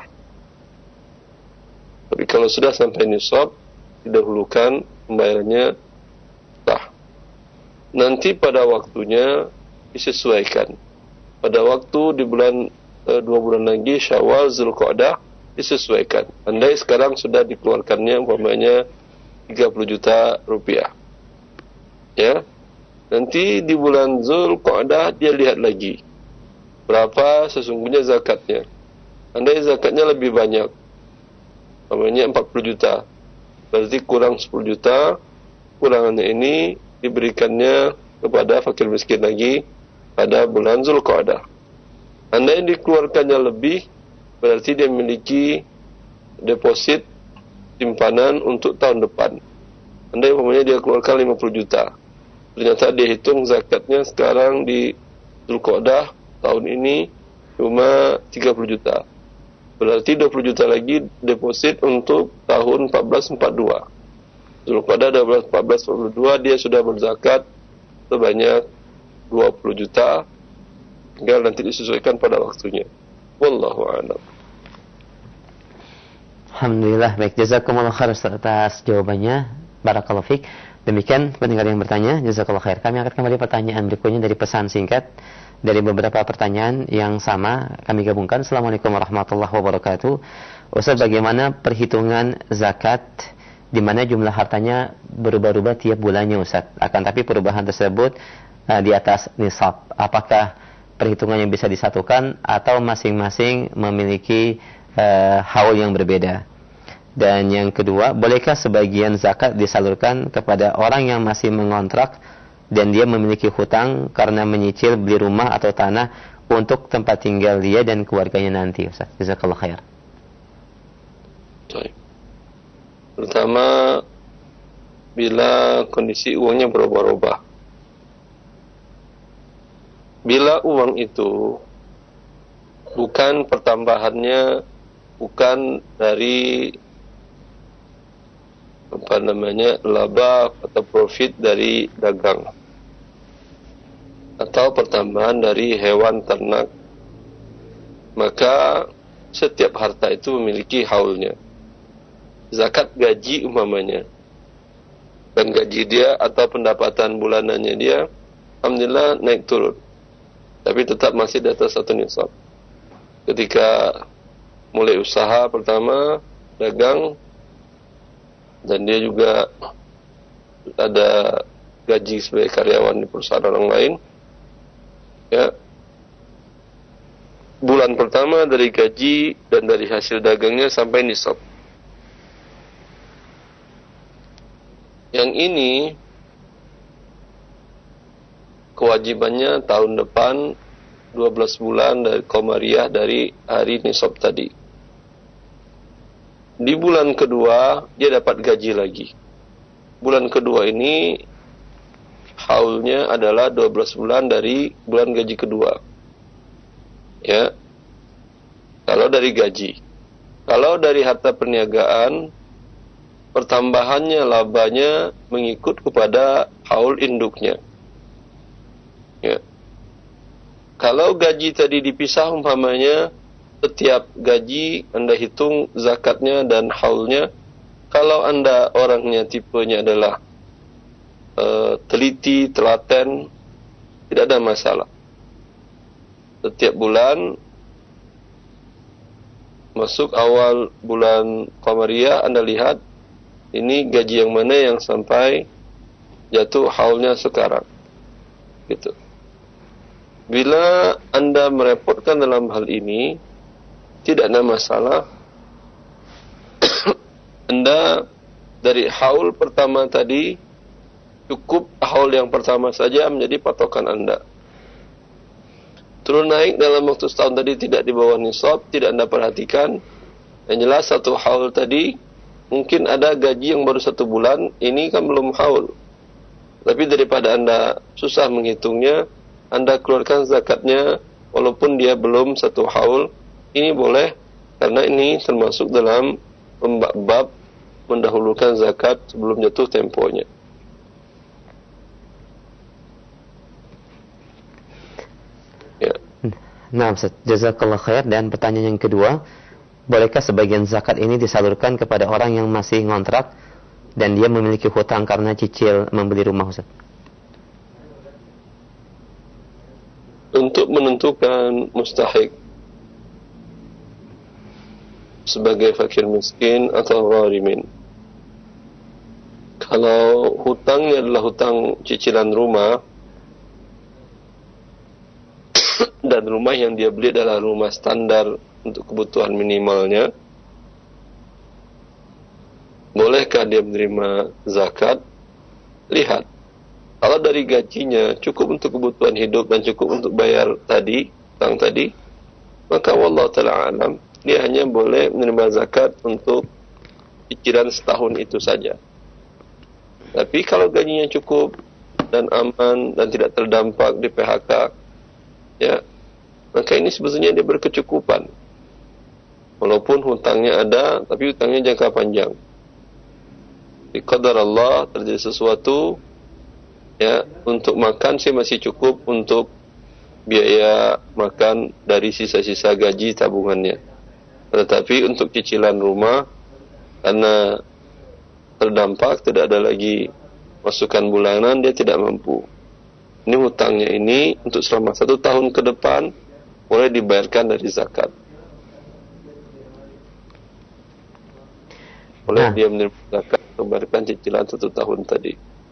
Tapi kalau sudah sampai nisab, didahulukan pembayarannya sah. Nanti pada waktunya disesuaikan. Pada waktu di bulan e, dua bulan lagi Syawal, Zulqa'dah, disesuaikan. Andai sekarang sudah dikeluarkannya umpamanya tiga puluh juta rupiah. Ya. Nanti di bulan Zulqa'dah dia lihat lagi berapa sesungguhnya zakatnya. Andai zakatnya lebih banyak, umpamanya empat puluh juta, berarti kurang sepuluh juta. Kurangannya ini diberikannya kepada fakir miskin lagi pada bulan Zulqa'dah. Andai dikeluarkannya lebih, berarti dia memiliki deposit simpanan untuk tahun depan. Andai umpamanya dia keluarkan lima puluh juta, ternyata dia hitung zakatnya sekarang di Zulqa'dah tahun ini cuma tiga puluh juta. Berarti dua puluh juta lagi deposit untuk tahun empat belas empat puluh dua. Zulqa'dah empat belas empat puluh dua dia sudah berzakat sebanyak dua puluh juta. Tinggal nanti disesuaikan pada waktunya. Wallahu a'lam. Alhamdulillah, baik, jazakumullah khair atas jawabannya. Barakallahu fiik. Demikian pendengar yang bertanya, jazakallahu khair. Kami akan kembali pertanyaan berikutnya dari pesan singkat dari beberapa pertanyaan yang sama kami gabungkan. Assalamualaikum warahmatullahi wabarakatuh. Ustaz, bagaimana perhitungan zakat di mana jumlah hartanya berubah-ubah tiap bulannya, Ustaz? Akan tapi perubahan tersebut uh, di atas nisab. Apakah perhitungannya bisa disatukan atau masing-masing memiliki uh, haul yang berbeda? Dan yang kedua, bolehkah sebagian zakat disalurkan kepada orang yang masih mengontrak dan dia memiliki hutang karena menyicil beli rumah atau tanah untuk tempat tinggal dia dan keluarganya nanti, Ustaz? Jazakallahu khair. Baik. Pertama, bila kondisi uangnya berubah-ubah. Bila uang itu bukan pertambahannya, bukan dari apa namanya laba atau profit dari dagang, atau pertambahan dari hewan ternak, maka setiap harta itu memiliki haulnya. Zakat gaji umpamanya, dan gaji dia atau pendapatan bulanannya dia alhamdulillah naik turun, tapi tetap masih di atas satu nisab. Ketika mulai usaha pertama dagang, dan dia juga ada gaji sebagai karyawan di perusahaan orang lain, ya, bulan pertama dari gaji dan dari hasil dagangnya sampai nisab. Yang ini kewajibannya tahun depan dua belas bulan dari Komariah dari hari nisab tadi. Di bulan kedua dia dapat gaji lagi. Bulan kedua ini haulnya adalah dua belas bulan dari bulan gaji kedua. Ya. Kalau dari gaji. Kalau dari harta perniagaan, pertambahannya labanya mengikut kepada haul induknya. Ya. Kalau gaji tadi dipisah umpamanya, setiap gaji Anda hitung zakatnya dan haulnya. Kalau Anda orangnya tipenya adalah uh, teliti, telaten, tidak ada masalah. Setiap bulan, masuk awal bulan Qamariyah, Anda lihat ini gaji yang mana yang sampai jatuh haulnya sekarang. Gitu. Bila Anda merepotkan dalam hal ini, tidak ada masalah. Anda dari haul pertama tadi, cukup haul yang pertama saja menjadi patokan Anda. Turun naik dalam waktu setahun tadi tidak di bawah nisab, tidak Anda perhatikan. Yang jelas satu haul tadi, mungkin ada gaji yang baru satu bulan, ini kan belum haul. Tapi daripada Anda susah menghitungnya, Anda keluarkan zakatnya walaupun dia belum satu haul. Ini boleh, karena ini termasuk dalam bab mendahulukan zakat sebelum jatuh temponya. Ya. Nah, Ustaz, jazakallah khair. Dan pertanyaan yang kedua, bolehkah sebagian zakat ini disalurkan kepada orang yang masih ngontrak dan dia memiliki hutang karena cicil membeli rumah, Ustaz? Untuk menentukan mustahik sebagai fakir miskin atau gharimin, kalau hutangnya adalah hutang cicilan rumah dan rumah yang dia beli adalah rumah standar untuk kebutuhan minimalnya, bolehkah dia menerima zakat? Lihat, kalau dari gajinya cukup untuk kebutuhan hidup dan cukup untuk bayar tadi, hutang tadi, maka wallahu ta'ala alam, dia hanya boleh menerima zakat untuk cicilan setahun itu saja. Tapi kalau gajinya cukup dan aman dan tidak terdampak di P H K, ya, maka ini sebetulnya dia berkecukupan. Walaupun hutangnya ada, tapi hutangnya jangka panjang. Di qadar Allah terjadi sesuatu, ya, untuk makan sih masih cukup untuk biaya makan dari sisa-sisa gaji tabungannya. Tetapi untuk cicilan rumah, karena terdampak tidak ada lagi masukan bulanan dia tidak mampu. Ini hutangnya ini untuk selama satu tahun ke depan boleh dibayarkan dari zakat. Boleh nah. dia menerima zakat membayarkan cicilan satu tahun tadi.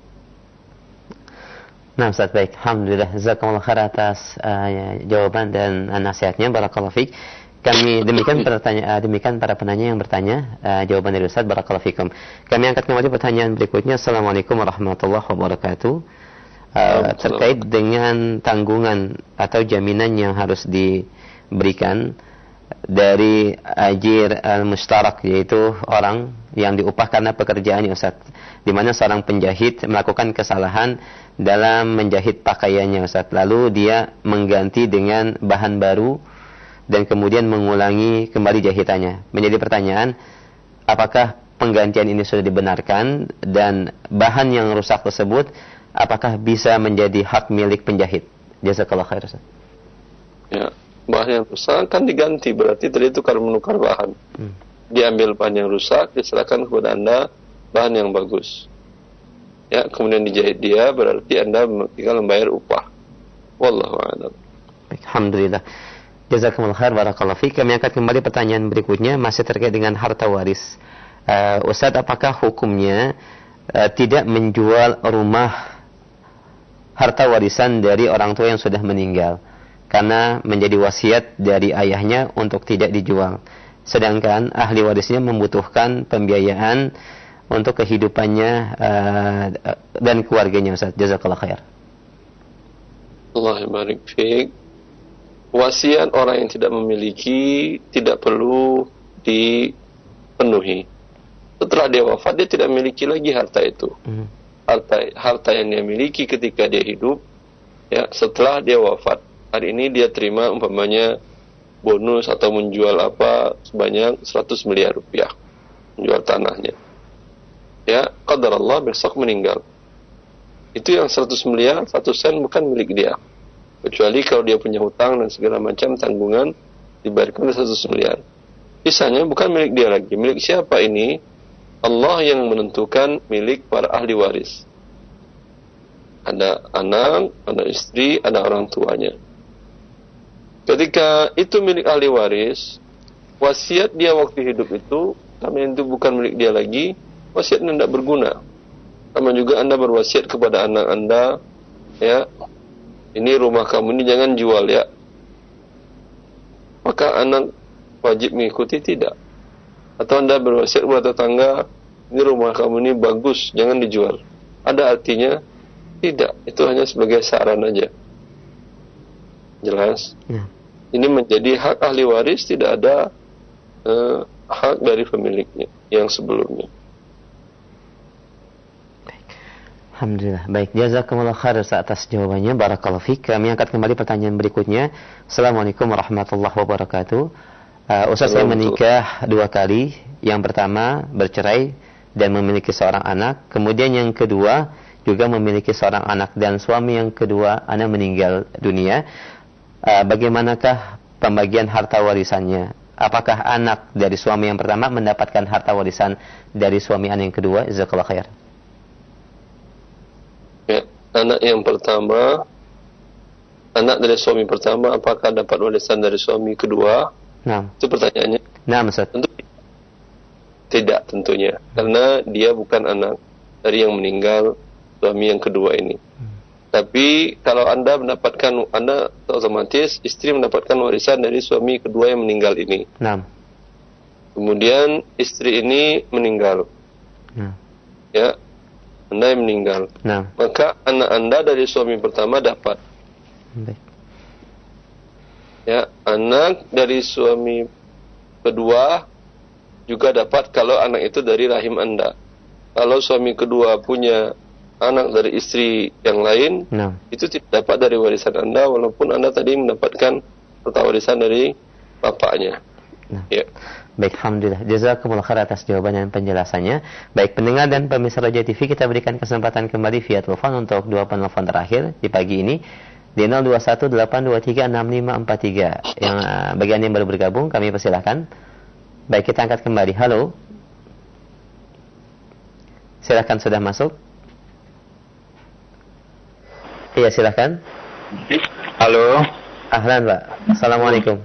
Nah, Ustaz, baik. Alhamdulillah. Jazakumullah khair atas uh, ya, jawaban dan uh, nasihatnya. Barakallahu fiik. Kami demikian pertanyaan uh, demikian para penanya yang bertanya uh, jawaban dari Ustaz. Barakallahu fiikum. Kami angkat kembali pertanyaan berikutnya. Assalamualaikum warahmatullahi wabarakatuh. Uh, terkait dengan tanggungan atau jaminan yang harus diberikan dari ajir al-mustarak, yaitu orang yang diupah karena pekerjaannya, Ustaz, di mana seorang penjahit melakukan kesalahan dalam menjahit pakaiannya, Ustaz, lalu dia mengganti dengan bahan baru dan kemudian mengulangi kembali jahitannya. Menjadi pertanyaan, apakah penggantian ini sudah dibenarkan dan bahan yang rusak tersebut apakah bisa menjadi hak milik penjahit? Jazakallahu khair, Ustaz. Ya, bahan yang rusak kan diganti, berarti tadi itu karena menukar bahan. Hmm. Diambil bahan yang rusak, diserahkan kepada Anda bahan yang bagus. Ya, kemudian dijahit dia, berarti Anda tinggal membayar upah. Wallahu a'lam. Alhamdulillah. Jazakumullah khair, barakallahu fiik. Kami angkat kembali pertanyaan berikutnya, masih terkait dengan harta waris. Uh, Ustaz, apakah hukumnya uh, tidak menjual rumah harta warisan dari orang tua yang sudah meninggal karena menjadi wasiat dari ayahnya untuk tidak dijual, sedangkan ahli warisnya membutuhkan pembiayaan untuk kehidupannya uh, dan keluarganya, Ustaz? Jazakallahu khair. Allah barik fiik. Wasiat orang yang tidak memiliki tidak perlu dipenuhi. Setelah dia wafat, dia tidak memiliki lagi harta itu. Hmm. Harta, harta yang dia miliki ketika dia hidup, ya, setelah dia wafat. Hari ini dia terima umpamanya bonus atau menjual apa sebanyak seratus miliar rupiah, menjual tanahnya. Ya, qadar Allah besok meninggal. Itu yang seratus miliar, satu sen bukan milik dia. Kecuali kalau dia punya hutang dan segala macam tanggungan dibayarkan seratus miliar. Sisanya bukan milik dia lagi. Milik siapa ini? Allah yang menentukan milik para ahli waris. Ada anak, ada istri, ada orang tuanya. Ketika itu milik ahli waris, wasiat dia waktu hidup itu, karena itu bukan milik dia lagi, wasiatnya tidak berguna. Sama juga Anda berwasiat kepada anak Anda, ya, ini rumah kamu ini jangan jual ya. Maka anak wajib mengikuti? Tidak. Atau Anda berwasiat kepada tetangga, ini rumah kamu ini bagus, jangan dijual. Ada artinya? Tidak. Itu hanya sebagai saran aja. Jelas? Ya. Ini menjadi hak ahli waris, tidak ada uh, hak dari pemiliknya yang sebelumnya. Baik. Alhamdulillah. Baik, jazakumullah khair atas jawabannya. Barakallahu fiik. Kami angkat kembali pertanyaan berikutnya. Assalamualaikum warahmatullahi wabarakatuh. Uh, Ustaz, saya menikah dua kali. Yang pertama bercerai dan memiliki seorang anak. Kemudian yang kedua juga memiliki seorang anak, dan suami yang kedua anak meninggal dunia. Uh, bagaimanakah pembagian harta warisannya? Apakah anak dari suami yang pertama mendapatkan harta warisan dari suami anak yang kedua? Jazakallahu khair. Ya, anak yang pertama, anak dari suami pertama apakah dapat warisan dari suami kedua? Nah, itu pertanyaannya. Nah, Ustaz. Tentu tidak, tentunya, karena dia bukan anak dari yang meninggal suami yang kedua ini. Hmm. Tapi kalau Anda mendapatkan, Anda otomatis istri mendapatkan warisan dari suami kedua yang meninggal ini. Nah. Kemudian istri ini meninggal. Nah. Ya, Anda yang meninggal. Nah. Maka anak Anda dari suami pertama dapat. Baik. Ya, anak dari suami kedua juga dapat kalau anak itu dari rahim Anda. Kalau suami kedua punya anak dari istri yang lain, no. itu tidak dapat dari warisan Anda, walaupun Anda tadi mendapatkan harta warisan dari bapaknya. No. Ya. Baik, alhamdulillah. Jazakumullah khair atas jawaban dan penjelasannya. Baik, pendengar dan pemirsa Raja T V, kita berikan kesempatan kembali via telepon untuk dua penelpon terakhir di pagi ini di nol dua satu delapan dua tiga enam lima empat tiga. Yang uh, bagi Anda yang baru bergabung, kami persilahkan. Baik, kita angkat kembali. Halo. Silakan, sudah masuk. Iya, silakan. Halo. Ahlan, Pak. Assalamualaikum.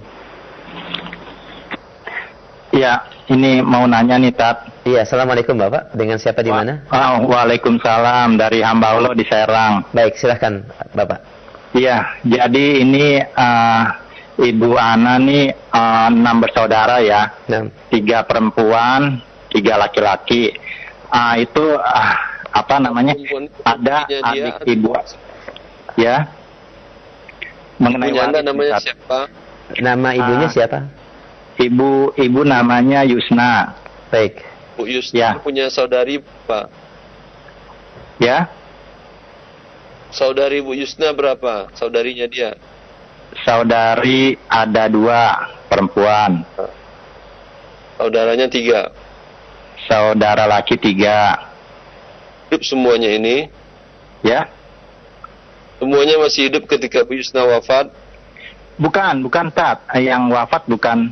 Iya, ini mau nanya nih, Tat. Iya, assalamualaikum Bapak. Dengan siapa di mana? Wa- oh, Waalaikumsalam, dari hamba Allah di Serang. Baik, silakan Bapak. Iya, jadi ini uh, Ibu Ana nih uh, enam bersaudara ya. Enam. Tiga perempuan, tiga laki-laki. Uh, itu uh, apa namanya? Ada adik ibu. Ya. Mengenai Ibunya Anda waris, namanya Tat. siapa? Nama ibunya Ah. siapa? Ibu ibu namanya Yusna. Baik. Bu Yusna Ya. punya saudari Pak. Ya. Saudari Bu Yusna berapa? Saudarinya dia. Saudari ada dua perempuan. Saudaranya tiga. Saudara laki tiga. Hidup semuanya ini. Ya. Semuanya masih hidup ketika Bu Yusna wafat. Bukan, bukan Tat. Yang wafat bukan.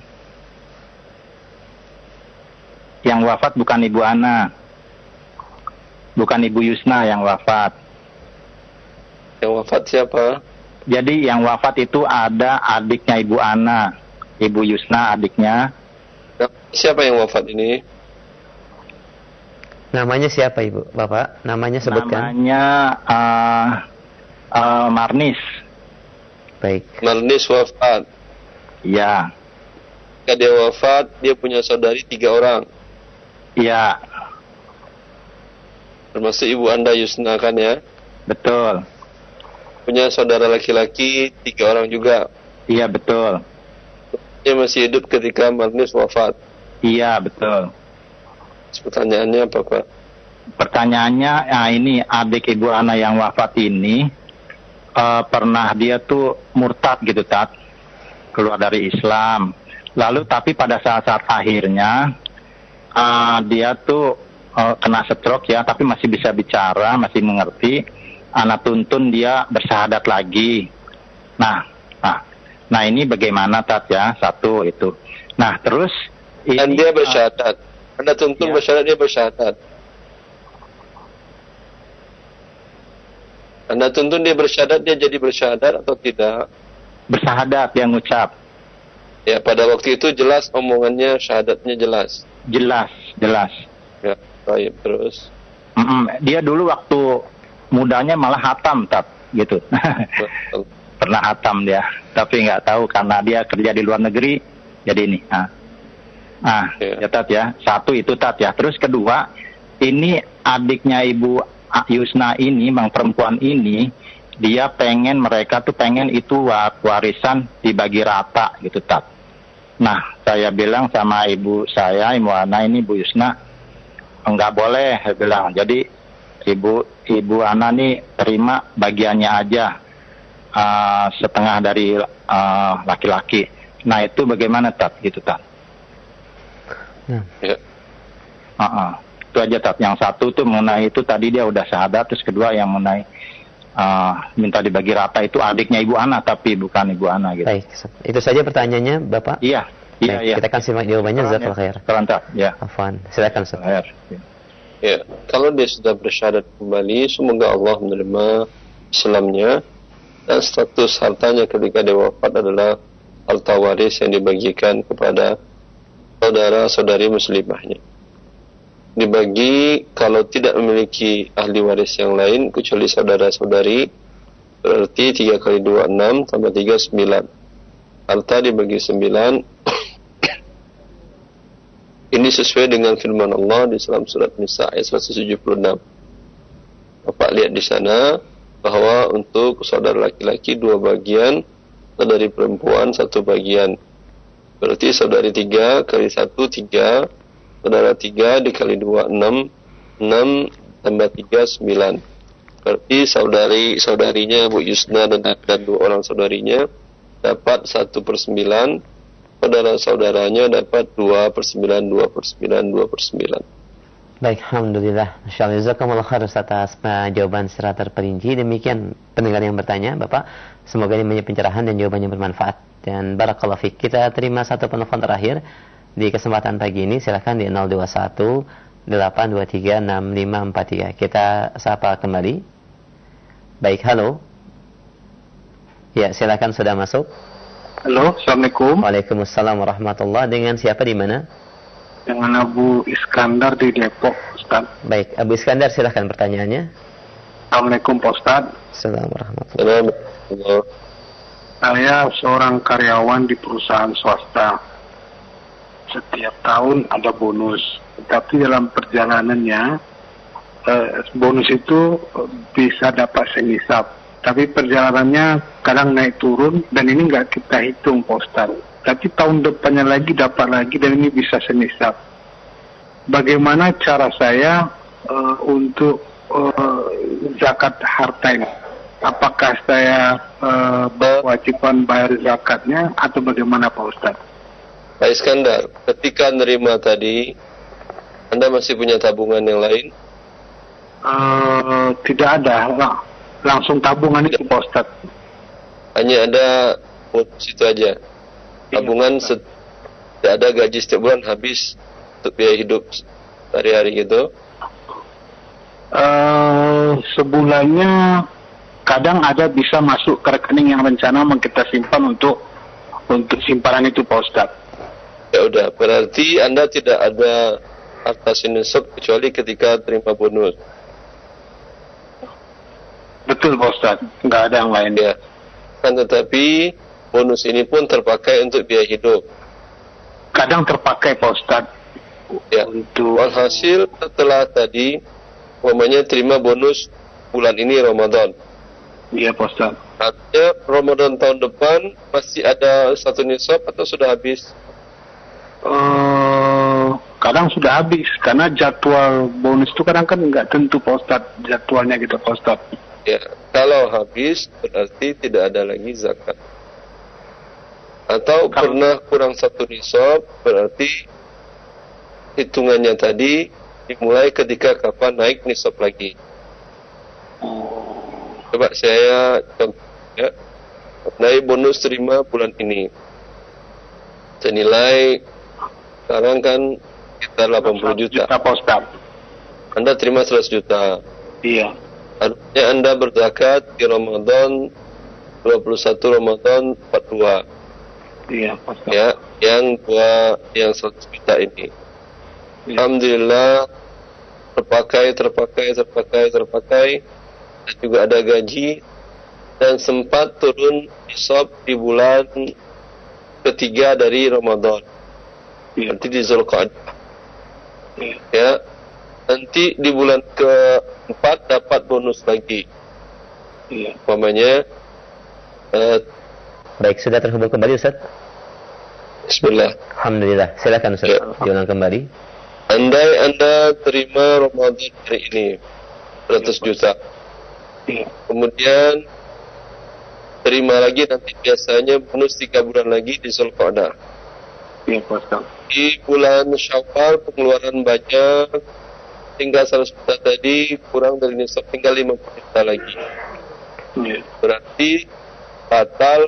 Yang wafat bukan Ibu Ana. Bukan Ibu Yusna yang wafat. Yang wafat siapa? Jadi yang wafat itu ada adiknya Ibu Ana. Ibu Yusna adiknya. Nah, siapa yang wafat ini? Namanya siapa Ibu? Bapak, namanya sebutkan. Namanya uh, uh, Marnis. Baik. Marnis wafat. Ya. Ketika dia wafat, dia punya saudari tiga orang. Ya. Termasuk ibu Anda Yusna kan ya? Betul. Punya saudara laki-laki tiga orang juga. Iya betul. Dia masih hidup ketika Marnis wafat. Iya betul. Pertanyaannya apa Pak? Pertanyaannya, ya ini adik Ibu Ana yang wafat ini uh, pernah dia tuh murtad gitu Tat, keluar dari Islam. Lalu tapi pada saat-saat akhirnya uh, dia tuh uh, kena stroke ya, tapi masih bisa bicara, masih mengerti. Ana tuntun dia bersyahadat lagi. Nah, nah, nah ini bagaimana Tat ya? Satu itu. Nah terus Dan ini, dia bersyahadat. Anda tuntun Ya. bersyahadat, dia bersyahadat. Anda tuntun dia bersyahadat, dia jadi bersyahadat atau tidak? Bersyahadat yang ngucap. Ya, pada waktu itu jelas omongannya, syahadatnya jelas. Jelas, jelas. Ya, baik, terus. Mm-mm. Dia dulu waktu mudanya malah hatam, Tat, gitu. Betul. Pernah hatam dia, tapi nggak tahu karena dia kerja di luar negeri, jadi ini. Ah, ah Ya. ya Tat ya. Satu itu Tat ya. Terus kedua, ini adiknya Ibu Yusna ini, mang perempuan ini, dia pengen mereka tuh pengen itu warisan dibagi rata gitu Tat. Nah, saya bilang sama ibu saya, Ibu Ana ini, Bu Yusna, enggak boleh, saya bilang. Jadi ibu ibu Ana nih terima bagiannya aja, uh, setengah dari uh, laki-laki. Nah itu bagaimana Tat, gitu Tat? Nah. Ya. Uh-uh. Itu aja Tat. Yang satu tuh mengenai itu tadi dia udah syahadat, terus kedua yang mengenai uh, minta dibagi rata itu adiknya Ibu Ana tapi bukan Ibu Ana gitu. Baik, itu saja pertanyaannya Bapak. Iya, iya, Baik, iya. kita akan simak jawabannya. Jazakallahu khair. Keren Tat, ya. Afwan, silakan Ustaz. Khair. Ya, kalau dia sudah bersyahadat kembali, semoga Allah menerima Islamnya, dan status hartanya ketika dia wafat adalah harta waris yang dibagikan kepada saudara-saudari muslimahnya. Dibagi kalau tidak memiliki ahli waris yang lain kecuali saudara-saudari, berarti tiga kali dua enam tambah tiga sembilan. Harta dibagi sembilan. Ini sesuai dengan firman Allah di dalam surat Nisa ayat seratus tujuh puluh enam. Bapak lihat di sana bahwa untuk saudara laki-laki dua bagian, saudari perempuan satu bagian. Berarti saudari tiga kali satu tiga, saudara tiga dikali dua enam, enam tambah tiga sembilan. Berarti saudari saudarinya Bu Yusna dan, dan dua orang saudarinya dapat satu per sembilan. Saudara-saudaranya dapat dua per sembilan, dua per sembilan, dua per sembilan. Baik, alhamdulillah. Insyaallah jazakumullah khair atas jawaban secara terperinci. Demikian pendengar yang bertanya, Bapak. Semoga ini menjadi pencerahan dan jawabannya bermanfaat. Dan barakallahu fiik. Kita terima satu penelpon terakhir di kesempatan pagi ini. Silakan di nol dua satu delapan dua tiga enam lima empat tiga. Kita sapa kembali. Baik, halo. Ya, silakan, sudah masuk. Halo, Assalamualaikum. Waalaikumsalam warahmatullah. Dengan siapa di mana? Dengan Abu Iskandar di Depok, Ustaz. Baik, Abu Iskandar, silakan pertanyaannya. Assalamualaikum Pak Ustaz. Assalamualaikum warahmatullahi wabarakatuh. Saya seorang karyawan di perusahaan swasta. Setiap tahun ada bonus, tapi dalam perjalanannya eh, bonus itu bisa dapat senisab. Tapi perjalanannya kadang naik turun dan ini nggak kita hitung Pak Ustaz. Tapi tahun depannya lagi dapat lagi dan ini bisa senisab. Bagaimana cara saya uh, untuk uh, zakat harta ini? Apakah saya uh, berkewajiban bayar zakatnya atau bagaimana Pak Ustaz? Pak Iskandar, ketika nerima tadi, Anda masih punya tabungan yang lain? Uh, tidak ada, nah, langsung tabungan itu Pak Ustaz. Hanya ada bonus itu aja. Tabungan set, tidak ada gaji setiap bulan habis untuk biaya hidup hari-hari gitu. Uh, sebulannya kadang ada bisa masuk ke rekening yang rencana mau kita simpan untuk untuk simpanan itu Pak Ustaz. Ya udah, berarti Anda tidak ada harta senisab kecuali ketika terima bonus. Betul Pak Ustaz, nggak ada yang lain. Ya, kan tetapi bonus ini pun terpakai untuk biaya hidup. Kadang terpakai Pak Ustaz. Ya, untuk hasil setelah tadi, umpamanya terima bonus bulan ini Ramadan. Iya Pak Ustaz. Artinya Ramadan tahun depan masih ada satu nisab atau sudah habis? Uh, kadang sudah habis karena jadwal bonus itu kadang kan nggak tentu Pak Ustaz jadwalnya gitu Pak Ustaz. Ya, kalau habis berarti tidak ada lagi zakat. Atau kalau pernah kurang satu nisab berarti hitungannya tadi dimulai ketika kapan naik nisab lagi. Oh. Coba saya contoh ya. Naik bonus terima bulan ini. Senilai sekarang kan sekitar delapan puluh juta. Juta Pak Ustaz. Anda terima seratus juta. Iya. Artinya Anda berzakat di Ramadan dua puluh satu Ramadan empat puluh dua. Iya, Pak Ustaz. Ya, yang dua yang seratus juta ini. Iya. Alhamdulillah terpakai, terpakai, terpakai, terpakai. Dan juga ada gaji dan sempat turun nisab di bulan ketiga dari Ramadan. Iya. Nanti di Zulqa'dah. Iya. Ya. Nanti di bulan keempat dapat bonus lagi. Iya. Umpamanya uh, baik, sudah terhubung kembali Ustaz? Bismillah. Alhamdulillah. Silakan Ustaz, ya. Diulang kembali. Andai Anda terima Ramadan hari ini seratus juta. Iya. Kemudian terima lagi nanti biasanya bonus tiga bulan lagi di Zulqa'dah. Iya, Pak. Di bulan Syawal pengeluaran banyak, tinggal seratus juta tadi, kurang dari nisab tinggal lima puluh juta lagi. Yeah. Berarti batal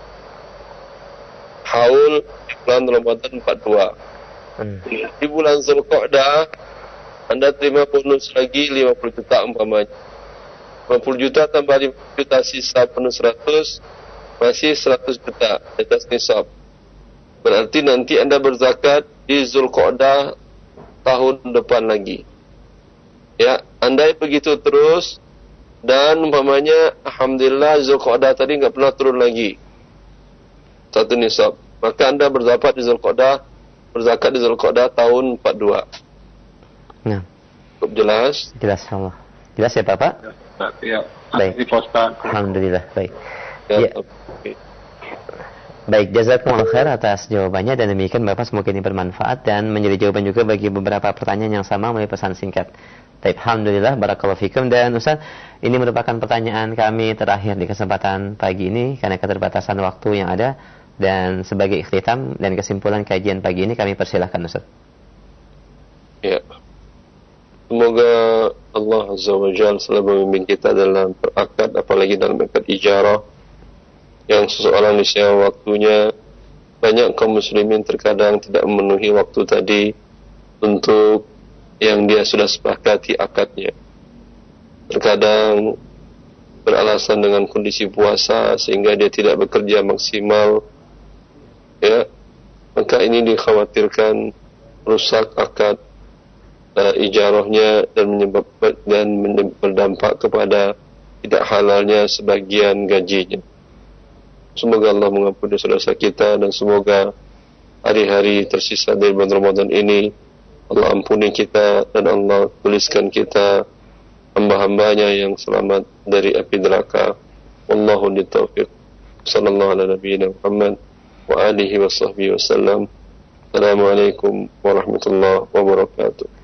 haul di bulan Ramadan empat puluh dua. Hmm. Yeah. Di bulan Zulqa'dah Anda terima bonus lagi lima puluh juta umpamanya. lima puluh juta tambah lima puluh juta sisa bonus seratus, masih seratus juta di atas nisab. Berarti nanti Anda berzakat di Zulqa'dah tahun depan lagi. Ya, andai begitu terus dan umpamanya alhamdulillah Zulqa'dah tadi enggak pernah turun lagi satu nisab, maka Anda berzakat di Zulqa'dah berzakat di Zulqa'dah tahun empat puluh dua. Nah, cukup jelas? Jelas Allah. Jelas ya Bapak? Ya. Baik. Alhamdulillah, baik. Ya. Ya. Baik, jazakumullah khair atas jawabannya, dan demikian Bapak semoga ini bermanfaat dan menjadi jawaban juga bagi beberapa pertanyaan yang sama melalui pesan singkat. Baik, alhamdulillah, barakallahu fikum. Dan Ustaz, ini merupakan pertanyaan kami terakhir di kesempatan pagi ini karena keterbatasan waktu yang ada, dan sebagai ikhtitam dan kesimpulan kajian pagi ini kami persilahkan Ustaz. Ya. Semoga Allah Azza wa Jalla selalu membimbing kita dalam berakad, apalagi dalam akad ijarah, yang seseorang disayang waktunya. Banyak kaum muslimin terkadang tidak memenuhi waktu tadi untuk yang dia sudah sepakati akadnya. Terkadang beralasan dengan kondisi puasa sehingga dia tidak bekerja maksimal, ya, maka ini dikhawatirkan rusak akad uh, ijarahnya dan menyebabkan dan berdampak kepada tidak halalnya sebagian gajinya. Semoga Allah mengampuni dosa-dosa kita, dan semoga hari-hari tersisa dari bulan Ramadan ini Allah ampuni kita dan Allah tuliskan kita hamba-hambanya yang selamat dari api neraka. Wallahu taufiq. Sallallahu ala nabiyina Muhammad wa alihi wa sahbihi wasallam. Assalamualaikum warahmatullahi wabarakatuh.